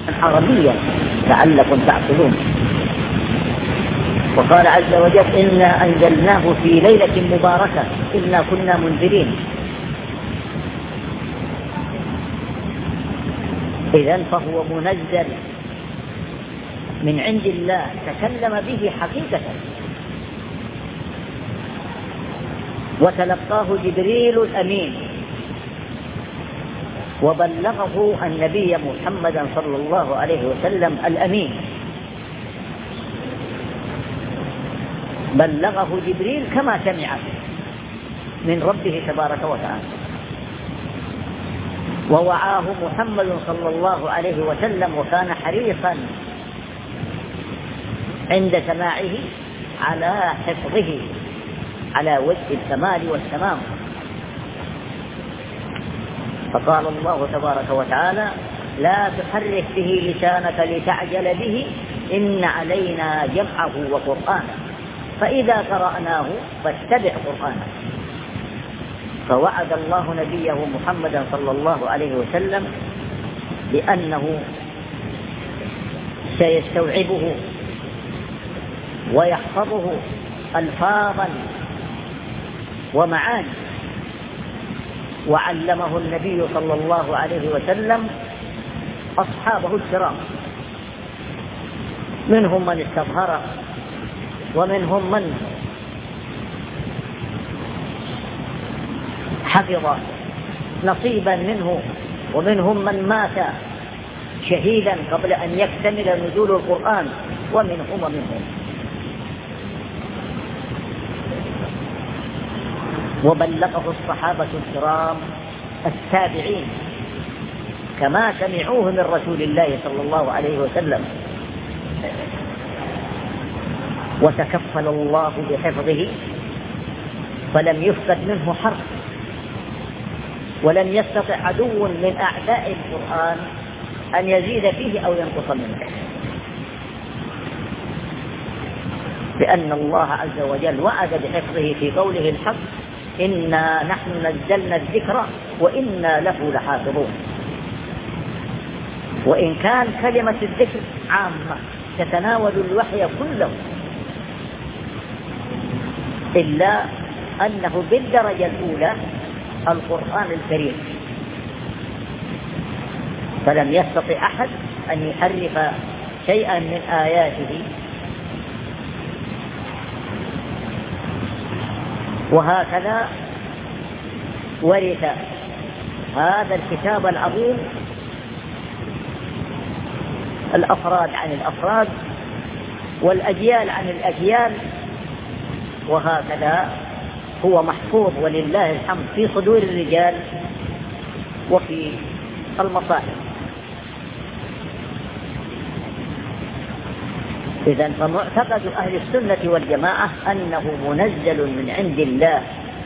عربيا لعلكم تعقلون. وقال عز وجل إنا أنزلناه في ليلة مباركة إنا كنا منذرين. إذن فهو منزل من عند الله تكلم به حقيقة، وتلقاه جبريل الأمين وبلغه النبي محمدا صلى الله عليه وسلم الأمين، بلغه جبريل كما سمع من ربه تبارك وتعالى، ووعاه محمد صلى الله عليه وسلم وكان حريصا عند سماعه على حفظه على وجه الكمال والتمام. فقال الله تبارك وتعالى لا تحرك به لسانك لتعجل به إن علينا جمعه وقرآنه فإذا قرأناه فاتبع قرآنه. فوعد الله نبيه محمدا صلى الله عليه وسلم بأنه سيستوعبه ويحفظه ألفاظا ومعاني. وعلمه النبي صلى الله عليه وسلم أصحابه الكرام، منهم من استظهر ومنهم من حفظ نصيبا منه ومنهم من مات شهيدا قبل أن يكتمل نزول القرآن ومنهم. وبلغه الصحابة الكرام التابعين كما سمعوه من رسول الله صلى الله عليه وسلم، وتكفل الله بحفظه فلم يفقد منه حرف، ولم يستطع عدو من أعداء القرآن أن يزيد فيه أو ينقص منه، لأن الله عز وجل وعد بحفظه في قوله الحق إنا نحن نزلنا الذكر وإنا له لحافظون. وإن كان كلمة الذكر عامة تتناول الوحي كله، إلا أنه بالدرجة الأولى القرآن الكريم، فلم يستطع أحد أن يحرف شيئا من آياته. وهكذا ورث هذا الكتاب العظيم الأفراد عن الأفراد والأجيال عن الأجيال، وهكذا هو محفوظ ولله الحمد في صدور الرجال وفي المصاحف. إذن فمعتقد أهل السنة والجماعة أنه منزل من عند الله،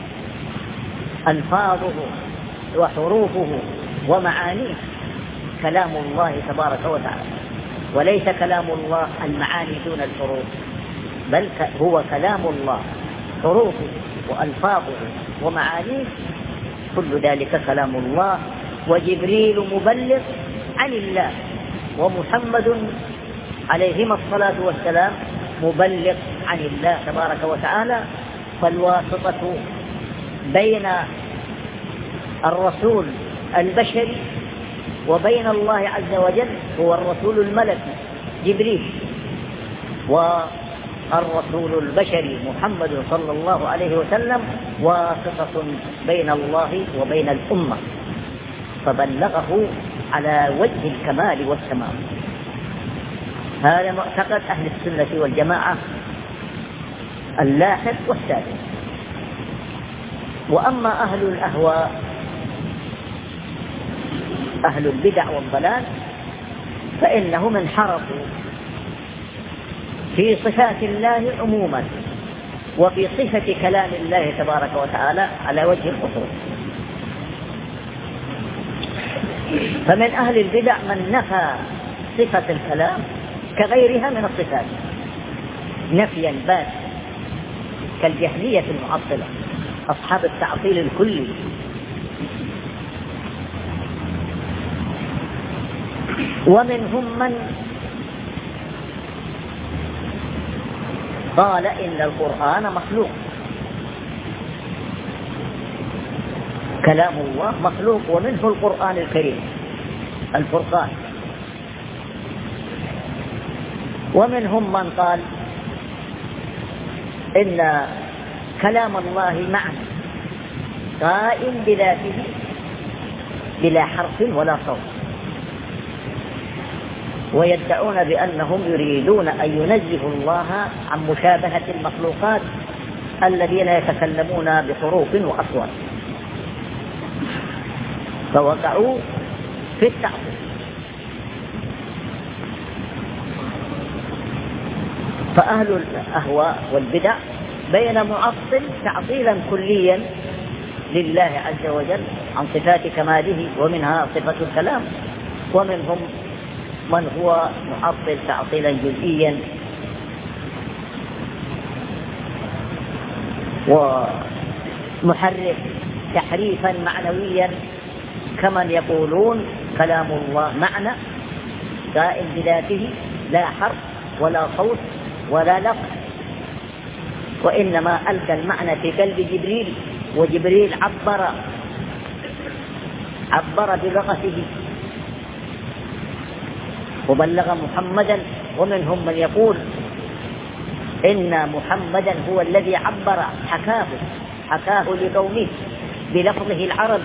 ألفاظه وحروفه ومعانيه كلام الله تبارك وتعالى، وليس كلام الله المعاني دون الحروف، بل هو كلام الله حروفه وألفاظه ومعانيه كل ذلك كلام الله. وجبريل مبلغ عن الله، ومحمد عليهما الصلاة والسلام مبلغ عن الله تبارك وتعالى. فالواسطة بين الرسول البشري وبين الله عز وجل هو الرسول الملكي جبريل، والرسول البشري محمد صلى الله عليه وسلم واسطة بين الله وبين الأمة، فبلغه على وجه الكمال والتمام. هذا معتقد أهل السنة والجماعة اللاحق والسابق. وأما أهل الأهواء أهل البدع والضلال فإنهم انحرفوا في صفات الله عموما وفي صفة كلام الله تبارك وتعالى على وجه الخصوص. فمن أهل البدع من نفى صفة الكلام كغيرها من الصفات نفيا بات، كالجهمية المعطلة أصحاب التعطيل الكلي. ومنهم من قال إن القرآن مخلوق، كلام الله مخلوق، ومنه القرآن الكريم الفرقان. ومنهم من قال إن كلام الله معنى قائم بذاته بلا حرف ولا صوت، ويدعون بأنهم يريدون أن ينزهوا الله عن مشابهة المخلوقات الذين يتكلمون بحروف وأصوات، فوقعوا في التعطيل. فأهل الأهواء والبدع بين معطل تعطيلا كليا لله عز وجل عن صفات كماله ومنها صفة الكلام، ومنهم من هو معطل تعطيلا جزئيا ومحرف تحريفا معنويا، كمن يقولون كلام الله معنى قائم بذاته لا حرف ولا صوت ولا لفظ، وإنما ألقى المعنى في قلب جبريل، وجبريل عبر بلغته وبلغ محمدا. ومنهم من يقول إن محمدا هو الذي عبر، حكاه لقومه بلفظه العربي،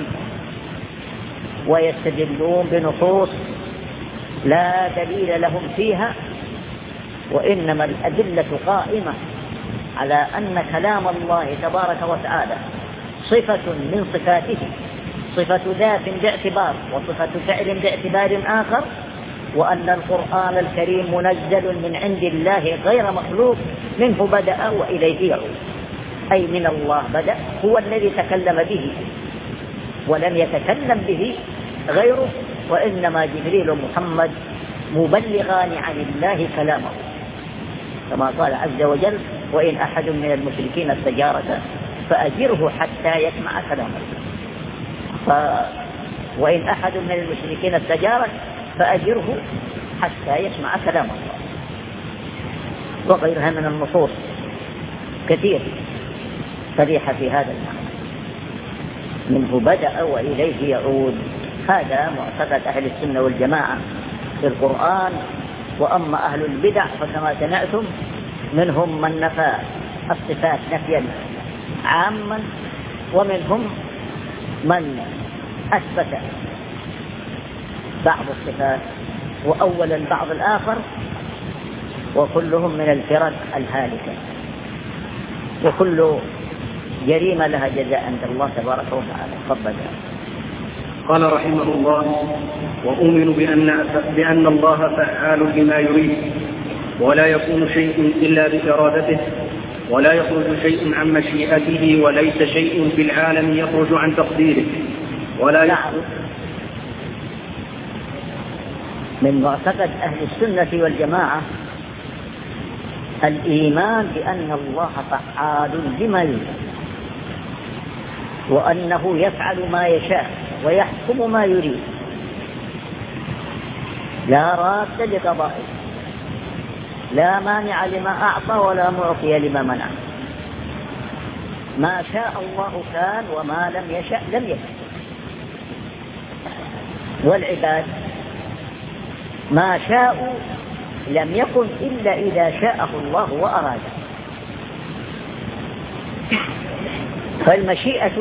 ويستدلون بنصوص لا دليل لهم فيها، وإنما الأدلة قائمة على أن كلام الله تبارك وتعالى صفة من صفاته، صفة ذات باعتبار وصفة فعل باعتبار آخر، وأن القرآن الكريم منزل من عند الله غير مخلوق، منه بدأ وإليه يعود، أي من الله بدأ، هو الذي تكلم به ولم يتكلم به غيره، وإنما جبريل ومحمد مبلغان عن الله كلامه، كما قال عز وجل: وإن أحد من المشركين استجارك فأجره حتى يسمع كلام الله. وإن أحد من المشركين استجارك فأجره حتى يسمع كلام الله، وغيرها من النصوص كثير صريحة في هذا المعنى، منه بدأ وإليه يعود. هذا معتقد أهل السنة والجماعة في القرآن. وأما أهل البدع فكما سمعتم منهم من نفى الصفات نفيا عاما، ومنهم من أثبت بعض الصفات وأول البعض الآخر، وكلهم من الفرق الهالكة، وكل جريمة لها جزاء عند الله تبارك وتعالى. تفضل. قال رحمه الله: وأؤمن بأن الله فعال لما يريد، ولا يكون شيء إلا بإرادته، ولا يخرج شيء عن مشيئته، وليس شيء في العالم يخرج عن تقديره، ولا يخرج. من معتقد أهل السنة والجماعة الإيمان بأن الله فعال لما يريد، وأنه يفعل ما يشاء ويحكم ما يريد، لا راد لقضائه، لا مانع لما أعطى ولا معطي لما منع. ما شاء الله كان، وما لم يشأ لم يكن. والعباد ما شاءوا لم يكن إلا إذا شاءه الله وأراده. فالمشيئة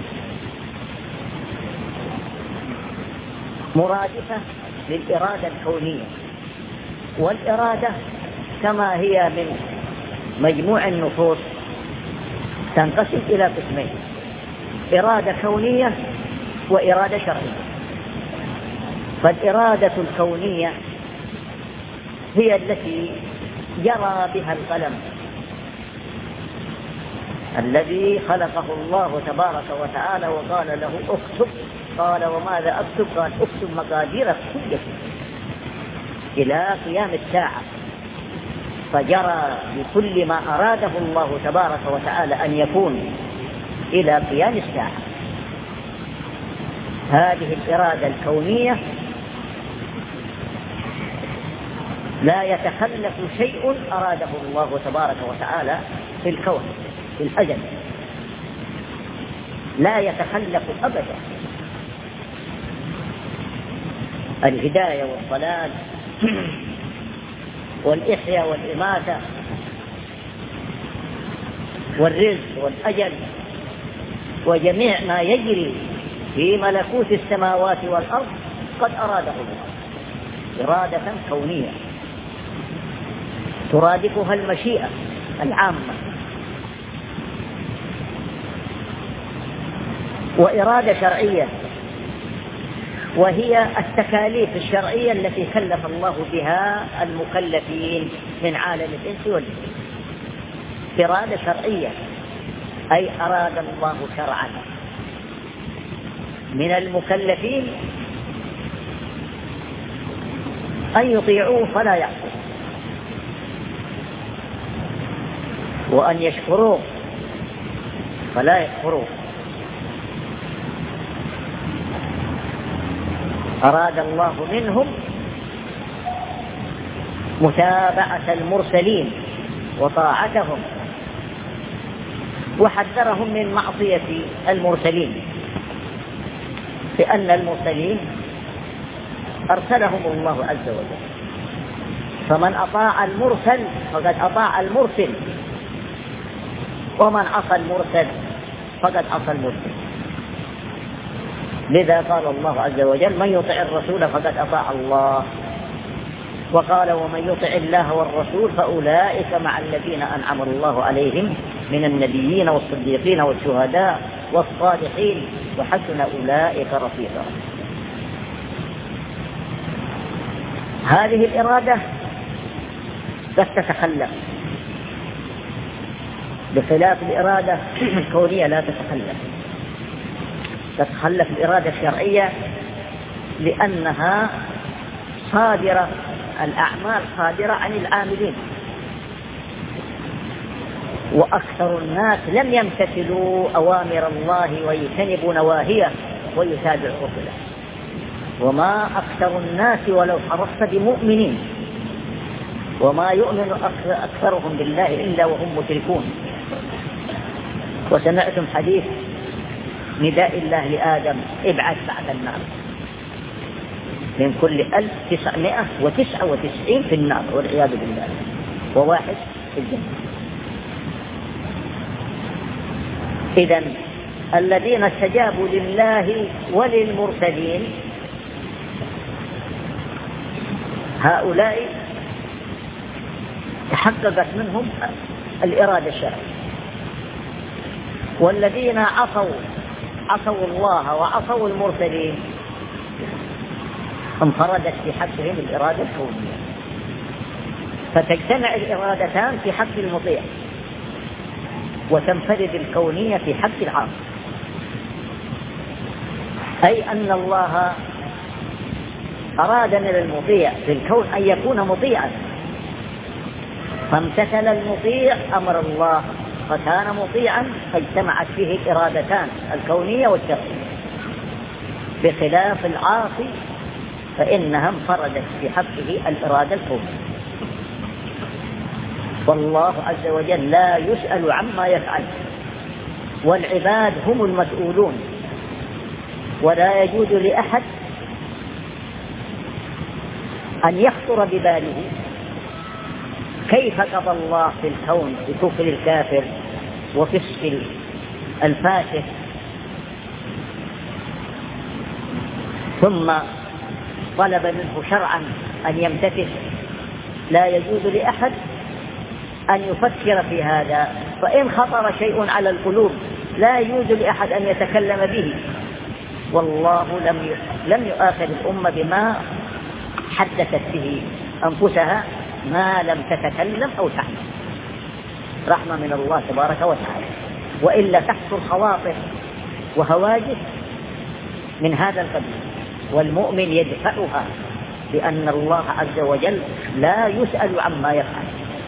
مرادفة للإرادة الكونية، والإرادة كما هي من مجموع النصوص تنقسم إلى قسمين: إرادة كونية وإرادة شرعية. فالإرادة الكونية هي التي جرى بها القلم الذي خلقه الله تبارك وتعالى وقال له اكتب، قال وماذا أكتب؟ قال اكتب مقادير كل شيء إلى قيام الساعة، فجرى بكل ما أراده الله تبارك وتعالى أن يكون إلى قيام الساعة. هذه الإرادة الكونية لا يتخلف شيء أراده الله تبارك وتعالى في الكون في الأجل، لا يتخلف أبدا. الهداية والضلال والإحياء والإماتة والرزق والأجل وجميع ما يجري في ملكوت السماوات والأرض قد أراده الله إرادة كونية ترادفها المشيئة العامة، وإرادة شرعية وهي التكاليف الشرعية التي كلف الله بها المكلفين من عالم الإنس والجن. إرادة شرعية أي أراد الله شرعا من المكلفين أن يطيعوه فلا يعصوا، وأن يشكروه فلا يكفروه. أراد الله منهم متابعة المرسلين وطاعتهم، وحذرهم من معصية المرسلين، لأن المرسلين أرسلهم الله عز وجل، فمن أطاع المرسل فقد أطاع المرسل، ومن عصى المرسل فقد عصى المرسل. لذا قال الله عز وجل: من يطع الرسول فقد أطاع الله. وقال: ومن يطع الله والرسول فأولئك مع الذين أنعم الله عليهم من النبيين والصديقين والشهداء والصالحين وحسن أولئك رفيقا. هذه الإرادة بس تتخلف، بخلاف الإرادة الكونية لا تتخلف. تتخلف الإرادة الشرعية لأنها صادرة، الأعمال صادرة عن العاملين، وأكثر الناس لم يمتثلوا أوامر الله ويجتنبوا نواهيه ويتابعوا رسله. وما أكثر الناس ولو حرصت بمؤمنين، وما يؤمن أكثرهم بالله إلا وهم مشركون. وسمعتم حديث نداء الله لآدم: ابعث بعد النار، من كل 1999 في النار والعياذ بالله، وواحد في الجنة. إذن الذين استجابوا لله وللمرسلين هؤلاء تحققت منهم الإرادة الشرعية، والذين عصوا الله وعصوا المرسلين انفردت في حقهم الإرادة الكونية، فتجتمع الإرادتان في حق المطيع، وتنفرد الكونية في حق العاصي. أي أن الله أراد من المطيع في الكون أن يكون مطيعا، فامتثل المطيع أمر الله فكان مطيعا، فاجتمعت فيه الإرادتان الكونية والشرعية، بخلاف العاصي فإنها انفردت في حقه الإرادة الكونية. والله عز وجل لا يسأل عما يفعل، والعباد هم المسؤولون، ولا يجوز لأحد أن يخطر بباله كيف قضى الله في الكون بكفر الكافر وفسق الفاسق ثم طلب منه شرعا أن يمتثل. لا يجوز لأحد أن يفكر في هذا، فإن خطر شيء على القلوب لا يجوز لأحد أن يتكلم به. والله لم يؤاخذ الأمة بما حدثت به أنفسها ما لم تتكلم أو تعمل، رحمة من الله تبارك وتعالى، وإلا تحصل خواطر وهواجس من هذا القبيل، والمؤمن يدفعها بأن الله عز وجل لا يسأل عما يفعل،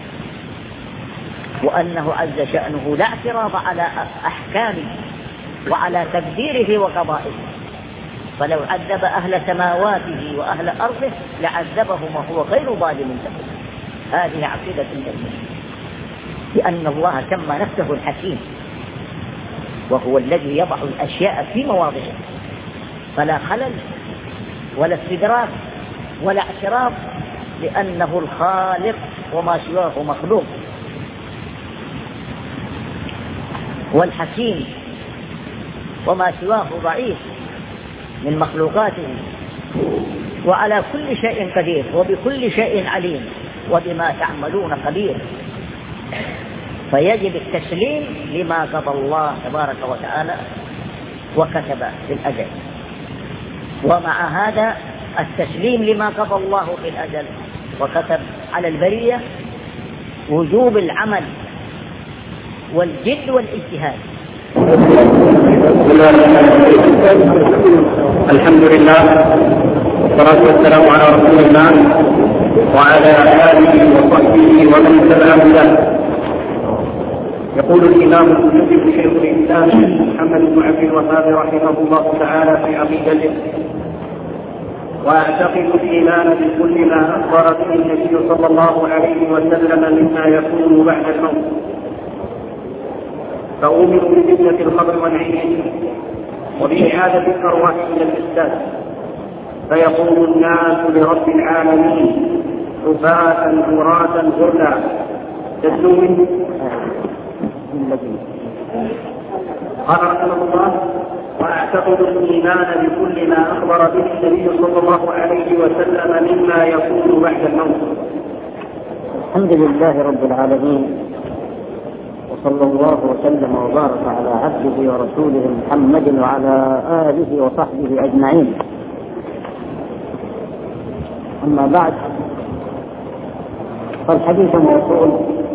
وأنه عز شأنه لا اعتراض على أحكامه وعلى تقديره وقضائه، فلو عذب أهل سماواته وأهل أرضه لعذبهم وهو غير ظالم لهم. هذه عقيدة المؤمن، لأن الله سمى نفسه الحكيم، وهو الذي يضع الأشياء في مواضعها، فلا خلل ولا استدراك ولا اعتراض، لأنه الخالق وما سواه مخلوق. والحكيم وما سواه ضعيف من مخلوقاته، وعلى كل شيء قدير وبكل شيء عليم وبما تعملون خبير. فيجب التسليم لما قضى الله تبارك وتعالى وكتب في الأجل. ومع هذا التسليم لما قضى الله في الأجل وكتب على البرية وجوب العمل والجد والاجتهاد. الحمد لله والصلاة والسلام على رسول الله وعلى آله وصحبه ومن تبع هداه. يقول الإمام المجدد شيخ الإسلام محمد بن عبد الوهاب رحمه الله تعالى في عقيدته: وأعتقد الإيمان بكل ما أخبر به النبي صلى الله عليه وسلم مما يكون بعد الموت، فأؤمن بفتنة القبر والعين وبإعادة الأرواح إلى الأجساد، فيقوم الناس لرب العالمين حفاة عراة غرلا تسلو. قال رحمه الله: وأعتقد الإيمان بكل ما أخبر به النبي صلى الله عليه وسلم مما يكون بعد الموت. الحمد لله رب العالمين، وصلى الله وسلم وبارك على عبده ورسوله محمد وعلى آله وصحبه أجمعين. أما بعد، فالحديث موصول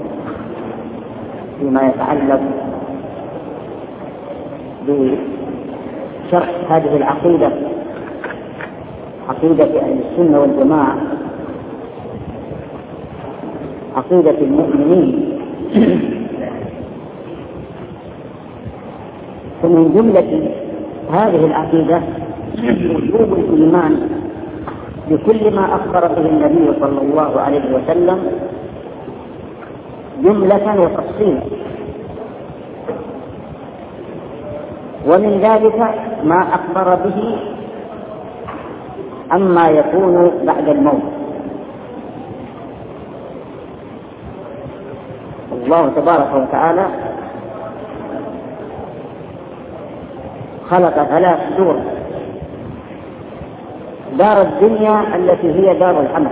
فيما يتعلق بشرح هذه العقيدة، عقيدة أهل السنة والجماعة، عقيدة المؤمنين. فمن جملة هذه العقيدة وجوب الإيمان بكل ما أخبر به النبي صلى الله عليه وسلم جملة وتفصيلا، ومن ذلك ما أخبر به عما يكون بعد الموت. الله تبارك وتعالى خلق 3 دور: دار الدنيا التي هي دار العمل،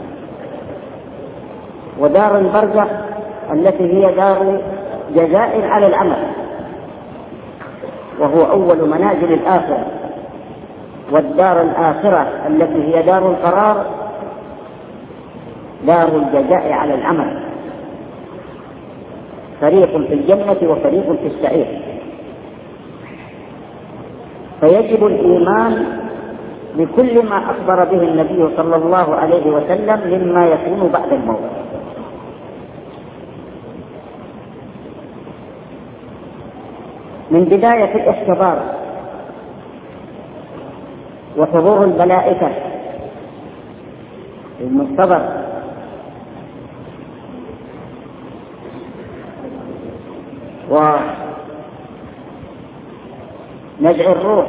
ودار البرزخ التي هي دار جزاء على العمل، وهو أول منازل الآخرة، والدار الآخرة التي هي دار القرار دار الجزاء على العمل، فريق في الجنة وفريق في السعير. فيجب الإيمان بكل ما أخبر به النبي صلى الله عليه وسلم مما يكون بعد الموت. من بداية الاختبار وحضور الملائكة المختبر، ونزع الروح،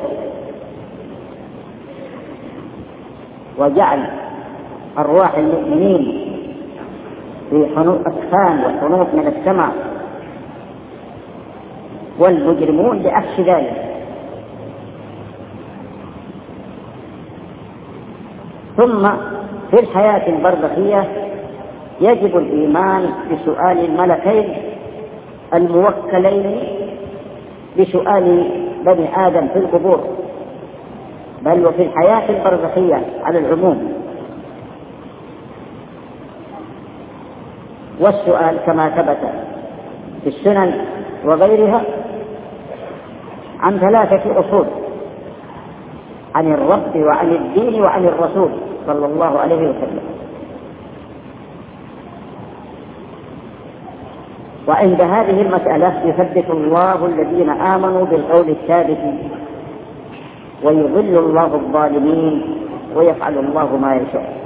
وجعل أرواح المؤمنين في أكفان وحنوط من السماء، والمجرمون بعكس ذلك. ثم في الحياة البرزخية يجب الإيمان بسؤال الملكين الموكلين بسؤال بني آدم في القبور، بل وفي الحياة البرزخية على العموم. والسؤال كما ثبت في السنن وغيرها عن 3 أصول: عن الرب وعن الدين وعن الرسول صلى الله عليه وسلم. وعند هذه المسألة يثبت الله الذين آمنوا بالقول الثابت ويضل الله الظالمين ويفعل الله ما يشاء.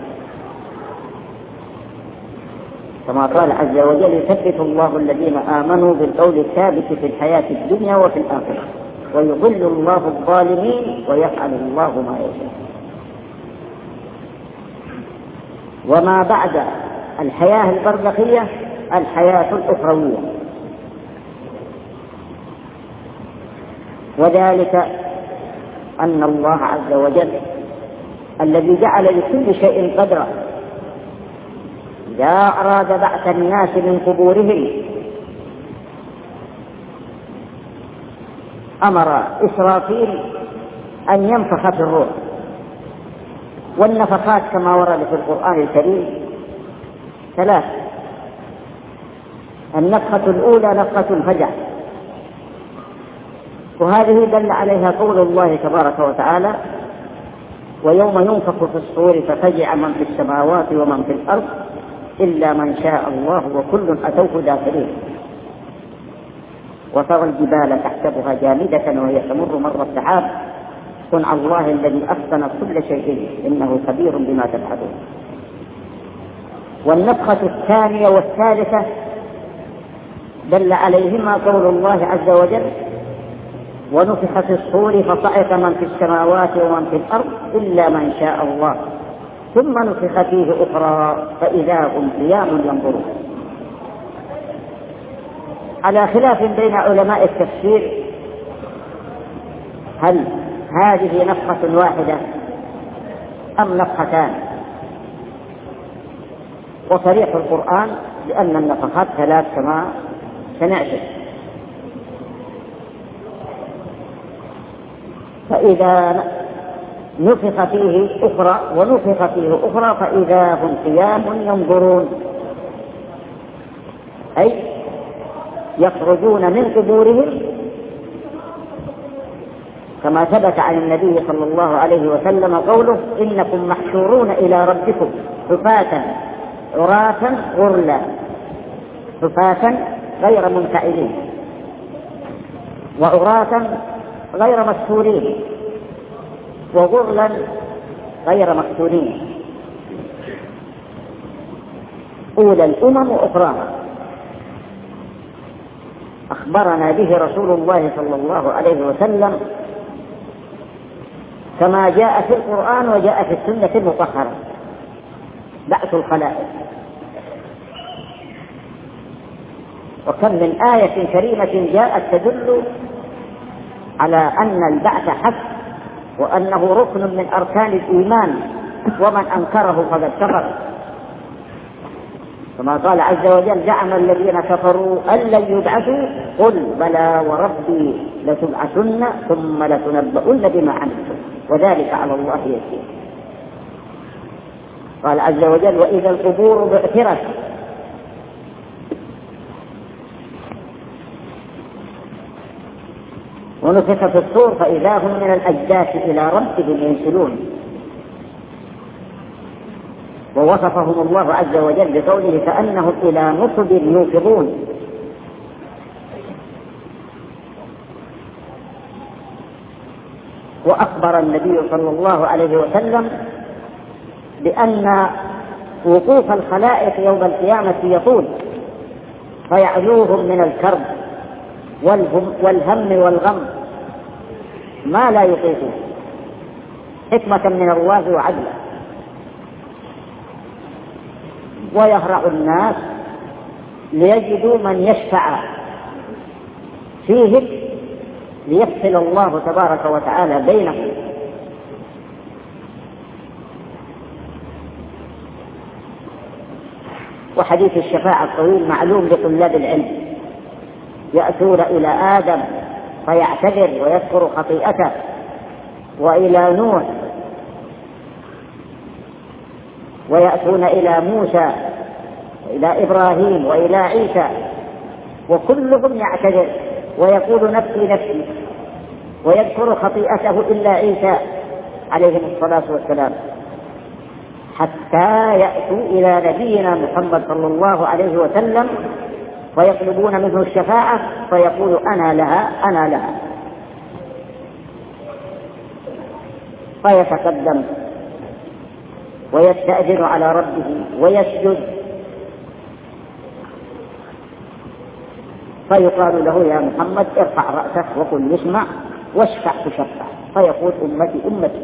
كما قال عز وجل: يثبت الله الذين آمنوا بالقول الثابت في الحياة الدنيا وفي الآخرة ويضل الله الظالمين ويفعل الله ما يشاء. وما بعد الحياة البرزخية الحياة الأخروية، وذلك أن الله عز وجل الذي جعل لكل شيء قدرا إذا أراد بعث الناس من قبورهم أمر إسرافيل أن ينفخ في الروح. والنفخات كما ورد في القرآن الكريم 3: النفخة الأولى نفخة الفزع، وهذه دل عليها قول الله تبارك وتعالى: ويوم ينفخ في الصور ففزع من في السماوات ومن في الأرض إلا من شاء الله وكل أتوه داخلين. وترى الجبال تحسبها جامدة وهي تمر مر السحاب صنع الله الذي أتقن كل شيء إنه خبير بما تفعلون. والنفخة الثانية والثالثة دل عليهما قول الله عز وجل: ونفخ في الصور فصعق من في السماوات ومن في الأرض إلا من شاء الله ثم نفخ فيه أخرى فإذا هم قيام ينظرون. على خلاف بين علماء التفسير هل هذه نفخة واحدة أم نفختان، وصريح القرآن لأن النفخات 3 كما سنعرف. فإذا نفخ فيه أخرى ونفخ فيه أخرى فإذا هم قيام ينظرون، أي يخرجون من قبورهم كما ثبت عن النبي صلى الله عليه وسلم قوله: إنكم محشورون إلى ربكم حفاة عراة غرلا، حفاة غير منفعلين وعراة غير مستورين وغرلا غير مقتولين، أولى الأمم وأخراها. أخبرنا به رسول الله صلى الله عليه وسلم كما جاء في القرآن وجاء في السنة المطهرة: بعث الخلائق. وكم من آية كريمة جاءت تدل على أن البعث حق وأنه ركن من أركان الإيمان ومن أنكره فقد كفر. كما قال عز وجل: زعم الذين كفروا أن لن يبعثوا قل بلى وربي لتبعثن ثم لتنبؤن بما عملتم وذلك على الله يسير. قال عز وجل: وإذا القبور بعثرت ونفخ في الصور فإذا هم من الأجداث إلى ربهم ينسلون. ووصفهم الله عز وجل بقوله: كأنهم إلى نصب يوفضون. وأخبر النبي صلى الله عليه وسلم بأن وقوف الخلائق يوم القيامة يطول فيعلوهم من الكرب والهم والغم ما لا يطيقون، حكمة من الله وعدلا. ويهرع الناس ليجدوا من يشفع فيهم ليفصل الله تبارك وتعالى بينهم. وحديث الشفاعة الطويل معلوم لطلاب العلم: يأتون إلى آدم فيعتذر ويذكر خطيئته، وإلى نوح، ويأتون إلى موسى وإلى إبراهيم وإلى عيسى، وكلهم يعتذر ويقول نفسي نفسي، ويذكر خطيئته إلا عيسى عليه الصلاة والسلام، حتى يأتوا إلى نبينا محمد صلى الله عليه وسلم ويطلبون منه الشفاعة فيقول: أنا لها أنا لها. فيتقدم ويستأذن على ربه ويسجد، فيقال له يا محمد ارفع رأسك وقل يسمع واشفع تشفع، فيقول أمتي أمتي،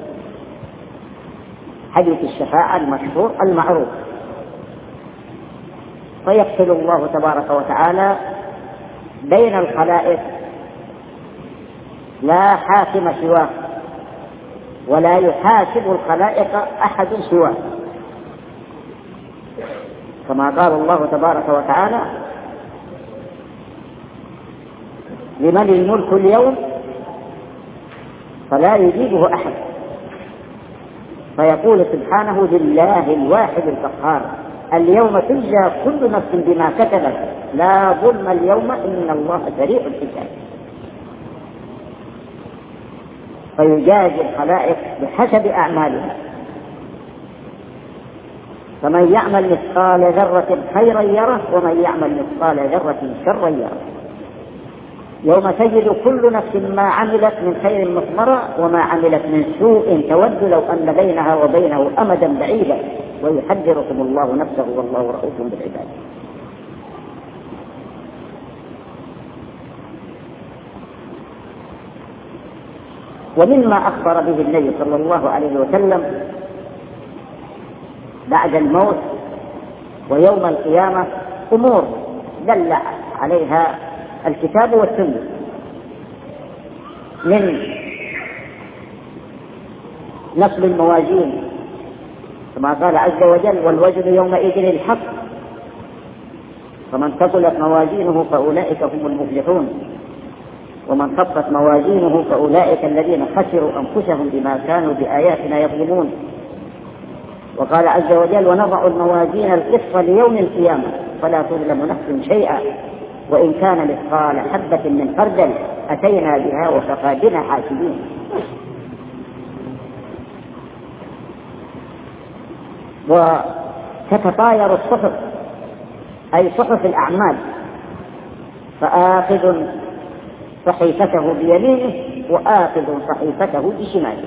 حديث الشفاعة المشهور المعروف. فيفصل الله تبارك وتعالى بين الخلائق، لا حاكم سواه ولا يحاسب الخلائق أحد سواه، كما قال الله تبارك وتعالى لمن الملك اليوم فلا يجيبه أحد، فيقول سبحانه لله الواحد القهار اليوم تجزى كل نفس بما كسبت لا ظلم اليوم إن الله سريع الحساب. فيجازي الخلائق بحسب أعمالها، فمن يعمل مثقال ذرة خيرا يره ومن يعمل مثقال ذرة شرا يره. يوم تجد كل نفس ما عملت من خير مثمرة وما عملت من سوء تود لو أن بينها وبينه أمدا بعيدا ويحذركم الله نفسه والله رؤوف بالعباد. ومما أخبر به النبي صلى الله عليه وسلم بعد الموت ويوم القيامة أمور دل عليها الكتاب والسنة، من نصب الموازين كما قال عز وجل والوزن يومئذ الحق، فمن ثقلت موازينه فأولئك هم المفلحون ومن خفت موازينه فأولئك الذين خسروا أنفسهم بما كانوا بآياتنا يظلمون. وقال عز وجل ونضع الموازين القسط ليوم القيامة فلا تظلم نفس شيئا وإن كان مثقال حبة من خردل أتينا بها وكفى بنا حاسبين. وتتطاير الصحف أي صحف الأعمال، فآخذ صحيفته بيمينه وآخذ صحيفته بشماله،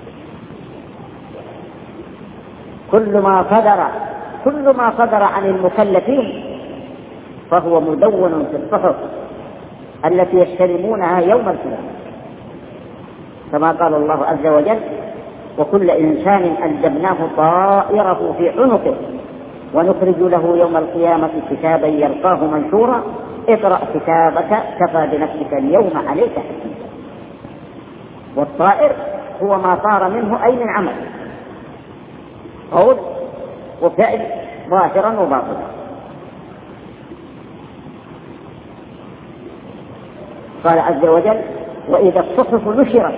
كل ما صدر عن المكلفين فهو مدون في الصحف التي يستلمونها يوم القيامة، كما قال الله عز وجل وكل إنسان ألزمناه طائره في عنقه ونخرج له يوم القيامة كتابا يلقاه منشورا اقرأ كتابك كفى بنفسك اليوم عليك حسيبا. والطائر هو ما طار منه أي من عمل قول وفعل ظاهرا وباطنا. قال عز وجل وإذا الصحف نشرت،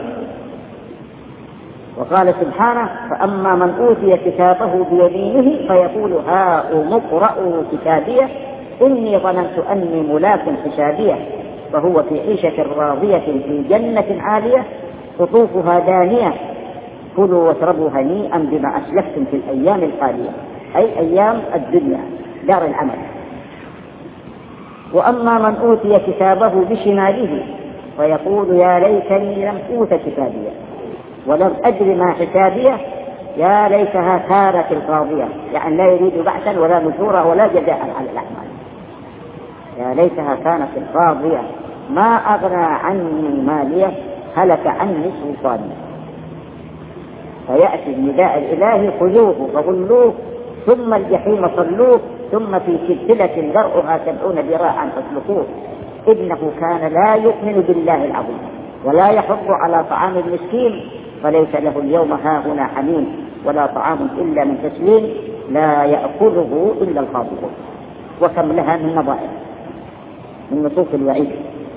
وقال سبحانه فأما من أوتي كتابه بيمينه فيقول هاؤم اقرءوا كتابيه إني ظننت أني ملاك حسابيه فهو في عيشة راضية في جنة عالية قطوفها دانية كلوا واشربوا هنيئا بما أسلفتم في الأيام الخالية أي أيام الدنيا دار العمل. وأما من أوتي كتابه بشماله فيقول يا ليتني لم أوت كتابيه ولم أدر ما حسابيه يا ليتها كانت القاضية، يعني لا يريد بعثا ولا نشورا ولا جزاء على الأعمال. يا ليتها كانت القاضية ما أغنى عني مالية هلك عني سلطاني. فيأتي النداء الإلهي خذوه فغلوه ثم الجحيم صلوه ثم في سلسلة ذرعها 70 ذراعا فاسلكوه إنه كان لا يؤمن بالله العظيم ولا يحض على طعام المسكين فليس له اليوم هاهنا حميم ولا طعام إلا من تسليم لا يأكله إلا الخاطئون. وكم لها من نظائر من نصوص الوعيد.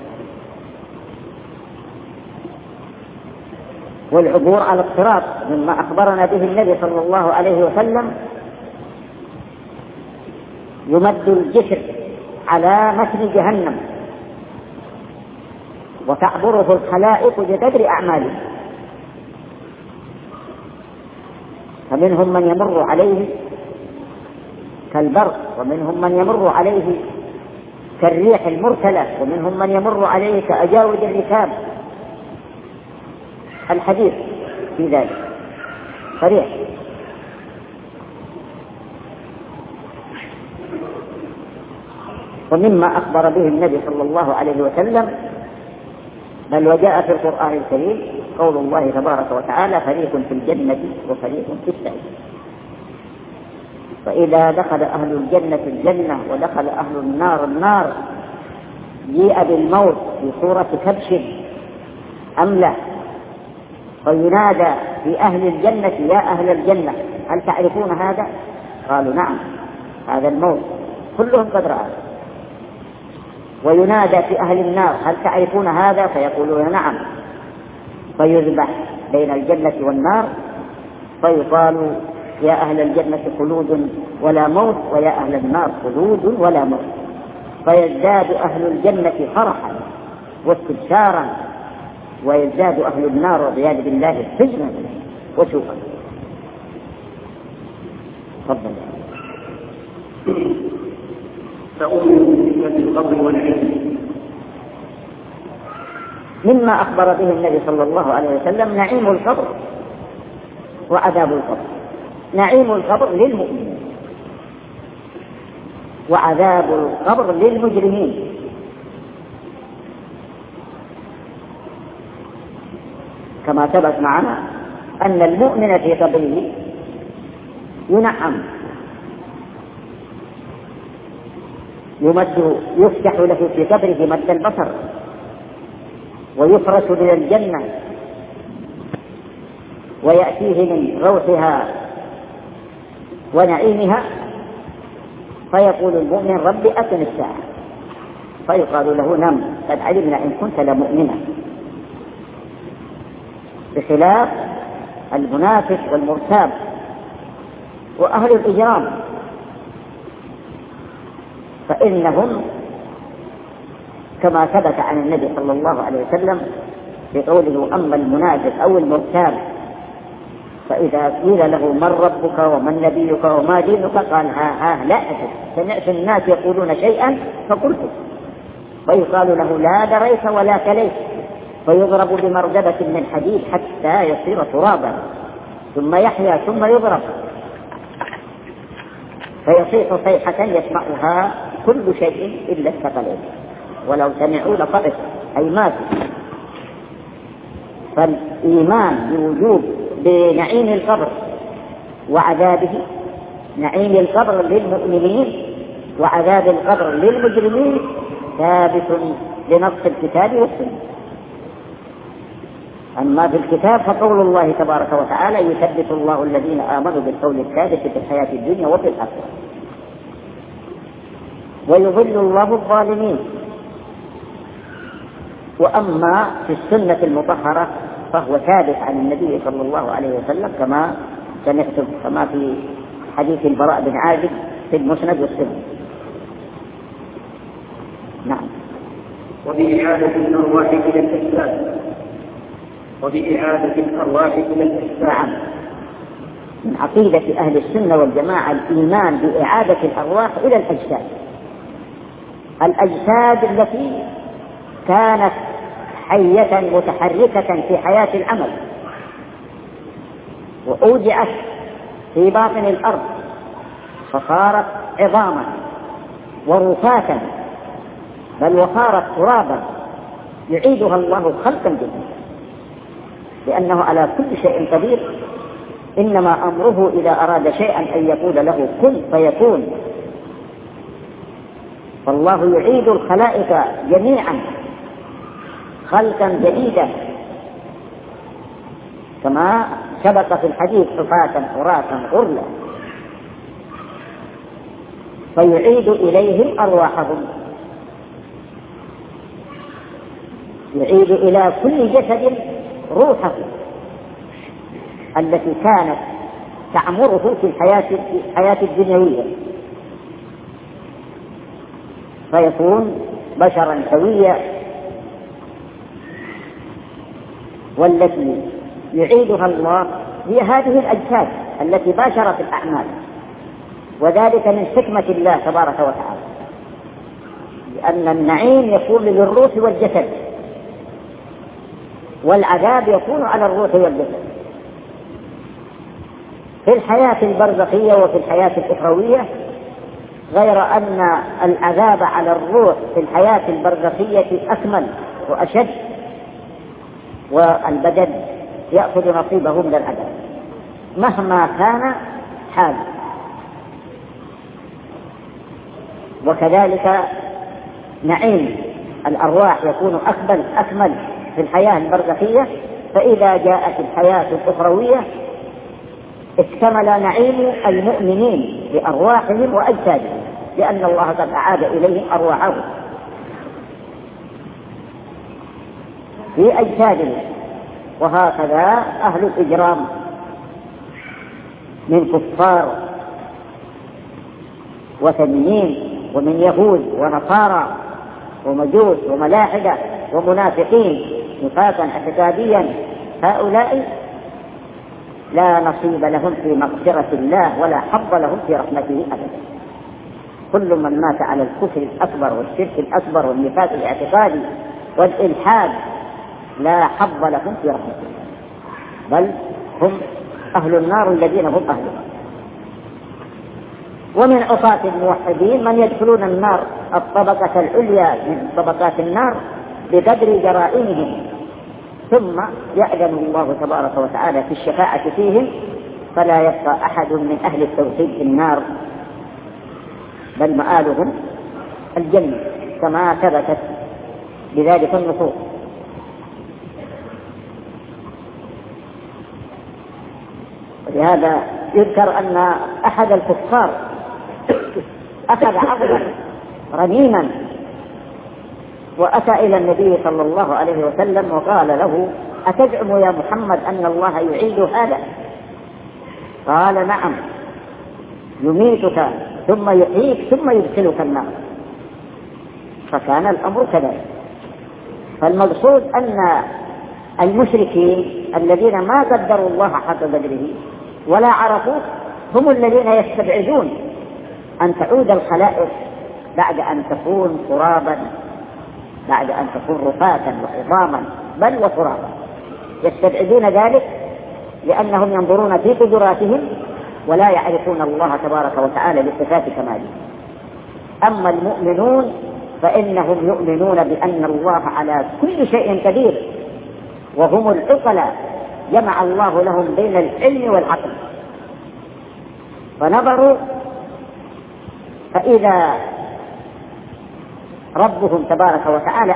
والعبور على الصراط مما أخبرنا به النبي صلى الله عليه وسلم يمد الجسر على متن جهنم وتعبره الخلائق بقدر أعماله، فمنهم من يمر عليه كالبرق ومنهم من يمر عليه كالريح المرسلة ومنهم من يمر عليه كأجاود الركاب الحديث في ذلك. صريح. ومما أخبر به النبي صلى الله عليه وسلم بل وجاء في القرآن الكريم قول الله تبارك وتعالى: فريق في الجنة وفريق في السعير. فإذا دخل أهل الجنة الجنة ودخل أهل النار النار جيء بالموت في صورة كبش أملح، فينادى في أهل الجنة: يا أهل الجنة هل تعرفون هذا؟ قالوا: نعم، هذا الموت، كلهم قد رأى. وينادى في أهل النار: هل تعرفون هذا؟ فيقولون: نعم. فيذبح بين الجنة والنار فيقال: يا أهل الجنة خلود ولا موت، ويا أهل النار خلود ولا موت. فيزداد أهل الجنة فرحا واستبشارا، ويزداد أهل النار والعياذ بالله حزنا وسوءا. تفضل. مما أخبر به النبي صلى الله عليه وسلم نعيم القبر وعذاب القبر. نعيم القبر للمؤمنين، وعذاب القبر للمجرمين. كما ثبت معنا أن المؤمن في قبره ينعم، يفتح له في قبره مد البصر، ويفرش من الجنة، ويأتيه من روحها ونعيمها، فيقول المؤمن: رب أتم الساعة. فيقال له: نم، قد علمنا إن كنت لمؤمنا. بخلاف المنافق والمرتاب وأهل الإجرام، فإنهم كما ثبت عن النبي صلى الله عليه وسلم بقوله: أما المنافق أو المرتاب فإذا قيل له: من ربك ومن نبيك وما دينك؟ قال: ها لا أدري، سمعت الناس يقولون شيئا فقلته. فيقال له: لا دريت ولا كليت، فيضرب بمرجبة من حديد حتى يصير ترابا، ثم يحيا ثم يضرب، فيصيح صيحة يسمعها كل شيء إلا الثقلين، ولو سمعوا لصعقوا أي ماتوا. فالإيمان بوجوب بنعيم القبر وعذابه، نعيم القبر للمؤمنين وعذاب القبر للمجرمين، ثابت بنص الكتاب والسنة. أما في الكتاب فقول الله تبارك وتعالى: يثبت الله الذين آمنوا بالقول الثابت في الحياة الدنيا وفي الآخرة، ويضل الله الظالمين. وأما في السنة المطهرة فهو ثابت عن النبي صلى الله عليه وسلم كما سمعتم، كما في حديث البراء بن عازب في المسند والسنة. نعم. وبإعادة الأرواح إلى الأجساد. وبإعادة الأرواح إلى الأجساد. نعم. من عقيدة أهل السنة والجماعة الإيمان بإعادة الأرواح إلى الأجساد، الأجساد التي كانت حية متحركة في حياة العمل، وأودعت في باطن الأرض فصارت عظاما ورفاتا، بل وصارت ترابا، يعيدها الله خلقا جديدا، لأنه على كل شيء قدير. إنما أمره إذا أراد شيئا أن يقول له كن فيكون. فالله يعيد الخلائق جميعا خلقا جديدا، كما سبق في الحديث: حفاة عراة غرلا. فيعيد إليهم أرواحهم، يعيد إلى كل جسد روحه التي كانت تعمره في الحياة الدنيوية، فيكون بشرا سويا. والتي يعيدها الله هي هذه الأجساد التي باشرت الأعمال، وذلك من حكمة الله تبارك وتعالى، لأن النعيم يكون للروح والجسد، والعذاب يكون على الروح والجسد. في الحياة البرزخية وفي الحياة الأخروية، غير أن العذاب على الروح في الحياة البرزخية أكمل وأشد، والبدن يأخذ نصيبه من العذاب مهما كان حاله. وكذلك نعيم الأرواح يكون أكمل في الحياة البرزخية، فإذا جاءت الحياة الأخروية اكتمل نعيم المؤمنين بأرواحهم وأجسادهم، لأن الله قد أعاد إليهم أرواحهم في أجسادهم. وهكذا أهل الإجرام من كفار وثنيين ومن يهود ونصارى ومجوس وملاحدة ومنافقين نفاقا اعتقاديا، هؤلاء لا نصيب لهم في مغفرة الله ولا حظ لهم في رحمته أبدا. كل من مات على الكفر الأكبر والشرك الأكبر والنفاق الاعتقادي والإلحاد لا حظ لهم في رحمة الله، بل هم أهل النار الذين هم أهلها. ومن عصاة الموحدين من يدخلون النار الطبقة العليا من طبقات النار بقدر جرائمهم، ثم يأذن الله تبارك وتعالى في الشفاعة فيهم، فلا يبقى أحد من أهل التوحيد في النار، بل مآلهم الجنة كما ثبتت بذلك النصوص. ولهذا يذكر أن أحد الكفار أخذ عظما رميما وأتى إلى النبي صلى الله عليه وسلم وقال له: أتزعم يا محمد أن الله يعيد هذا؟ قال: نعم، يميتك ثم يحييك ثم يدخلك النار. فكان الأمر كذلك. فالمقصود أن المشركين الذين ما قدروا الله حق قدره ولا عرفوه هم الذين يستبعدون أن تعود الخلائق بعد أن تكون ترابا، بعد أن تكون رفاتا وعظاما بل وترابا. يستبعدون ذلك لأنهم ينظرون في قدراتهم ولا يعرفون الله تبارك وتعالى بصفات كماله. أما المؤمنون فإنهم يؤمنون بأن الله على كل شيء قدير، وهم العقلاء جمع الله لهم بين العلم والعقل، فنظروا فإذا ربهم تبارك وتعالى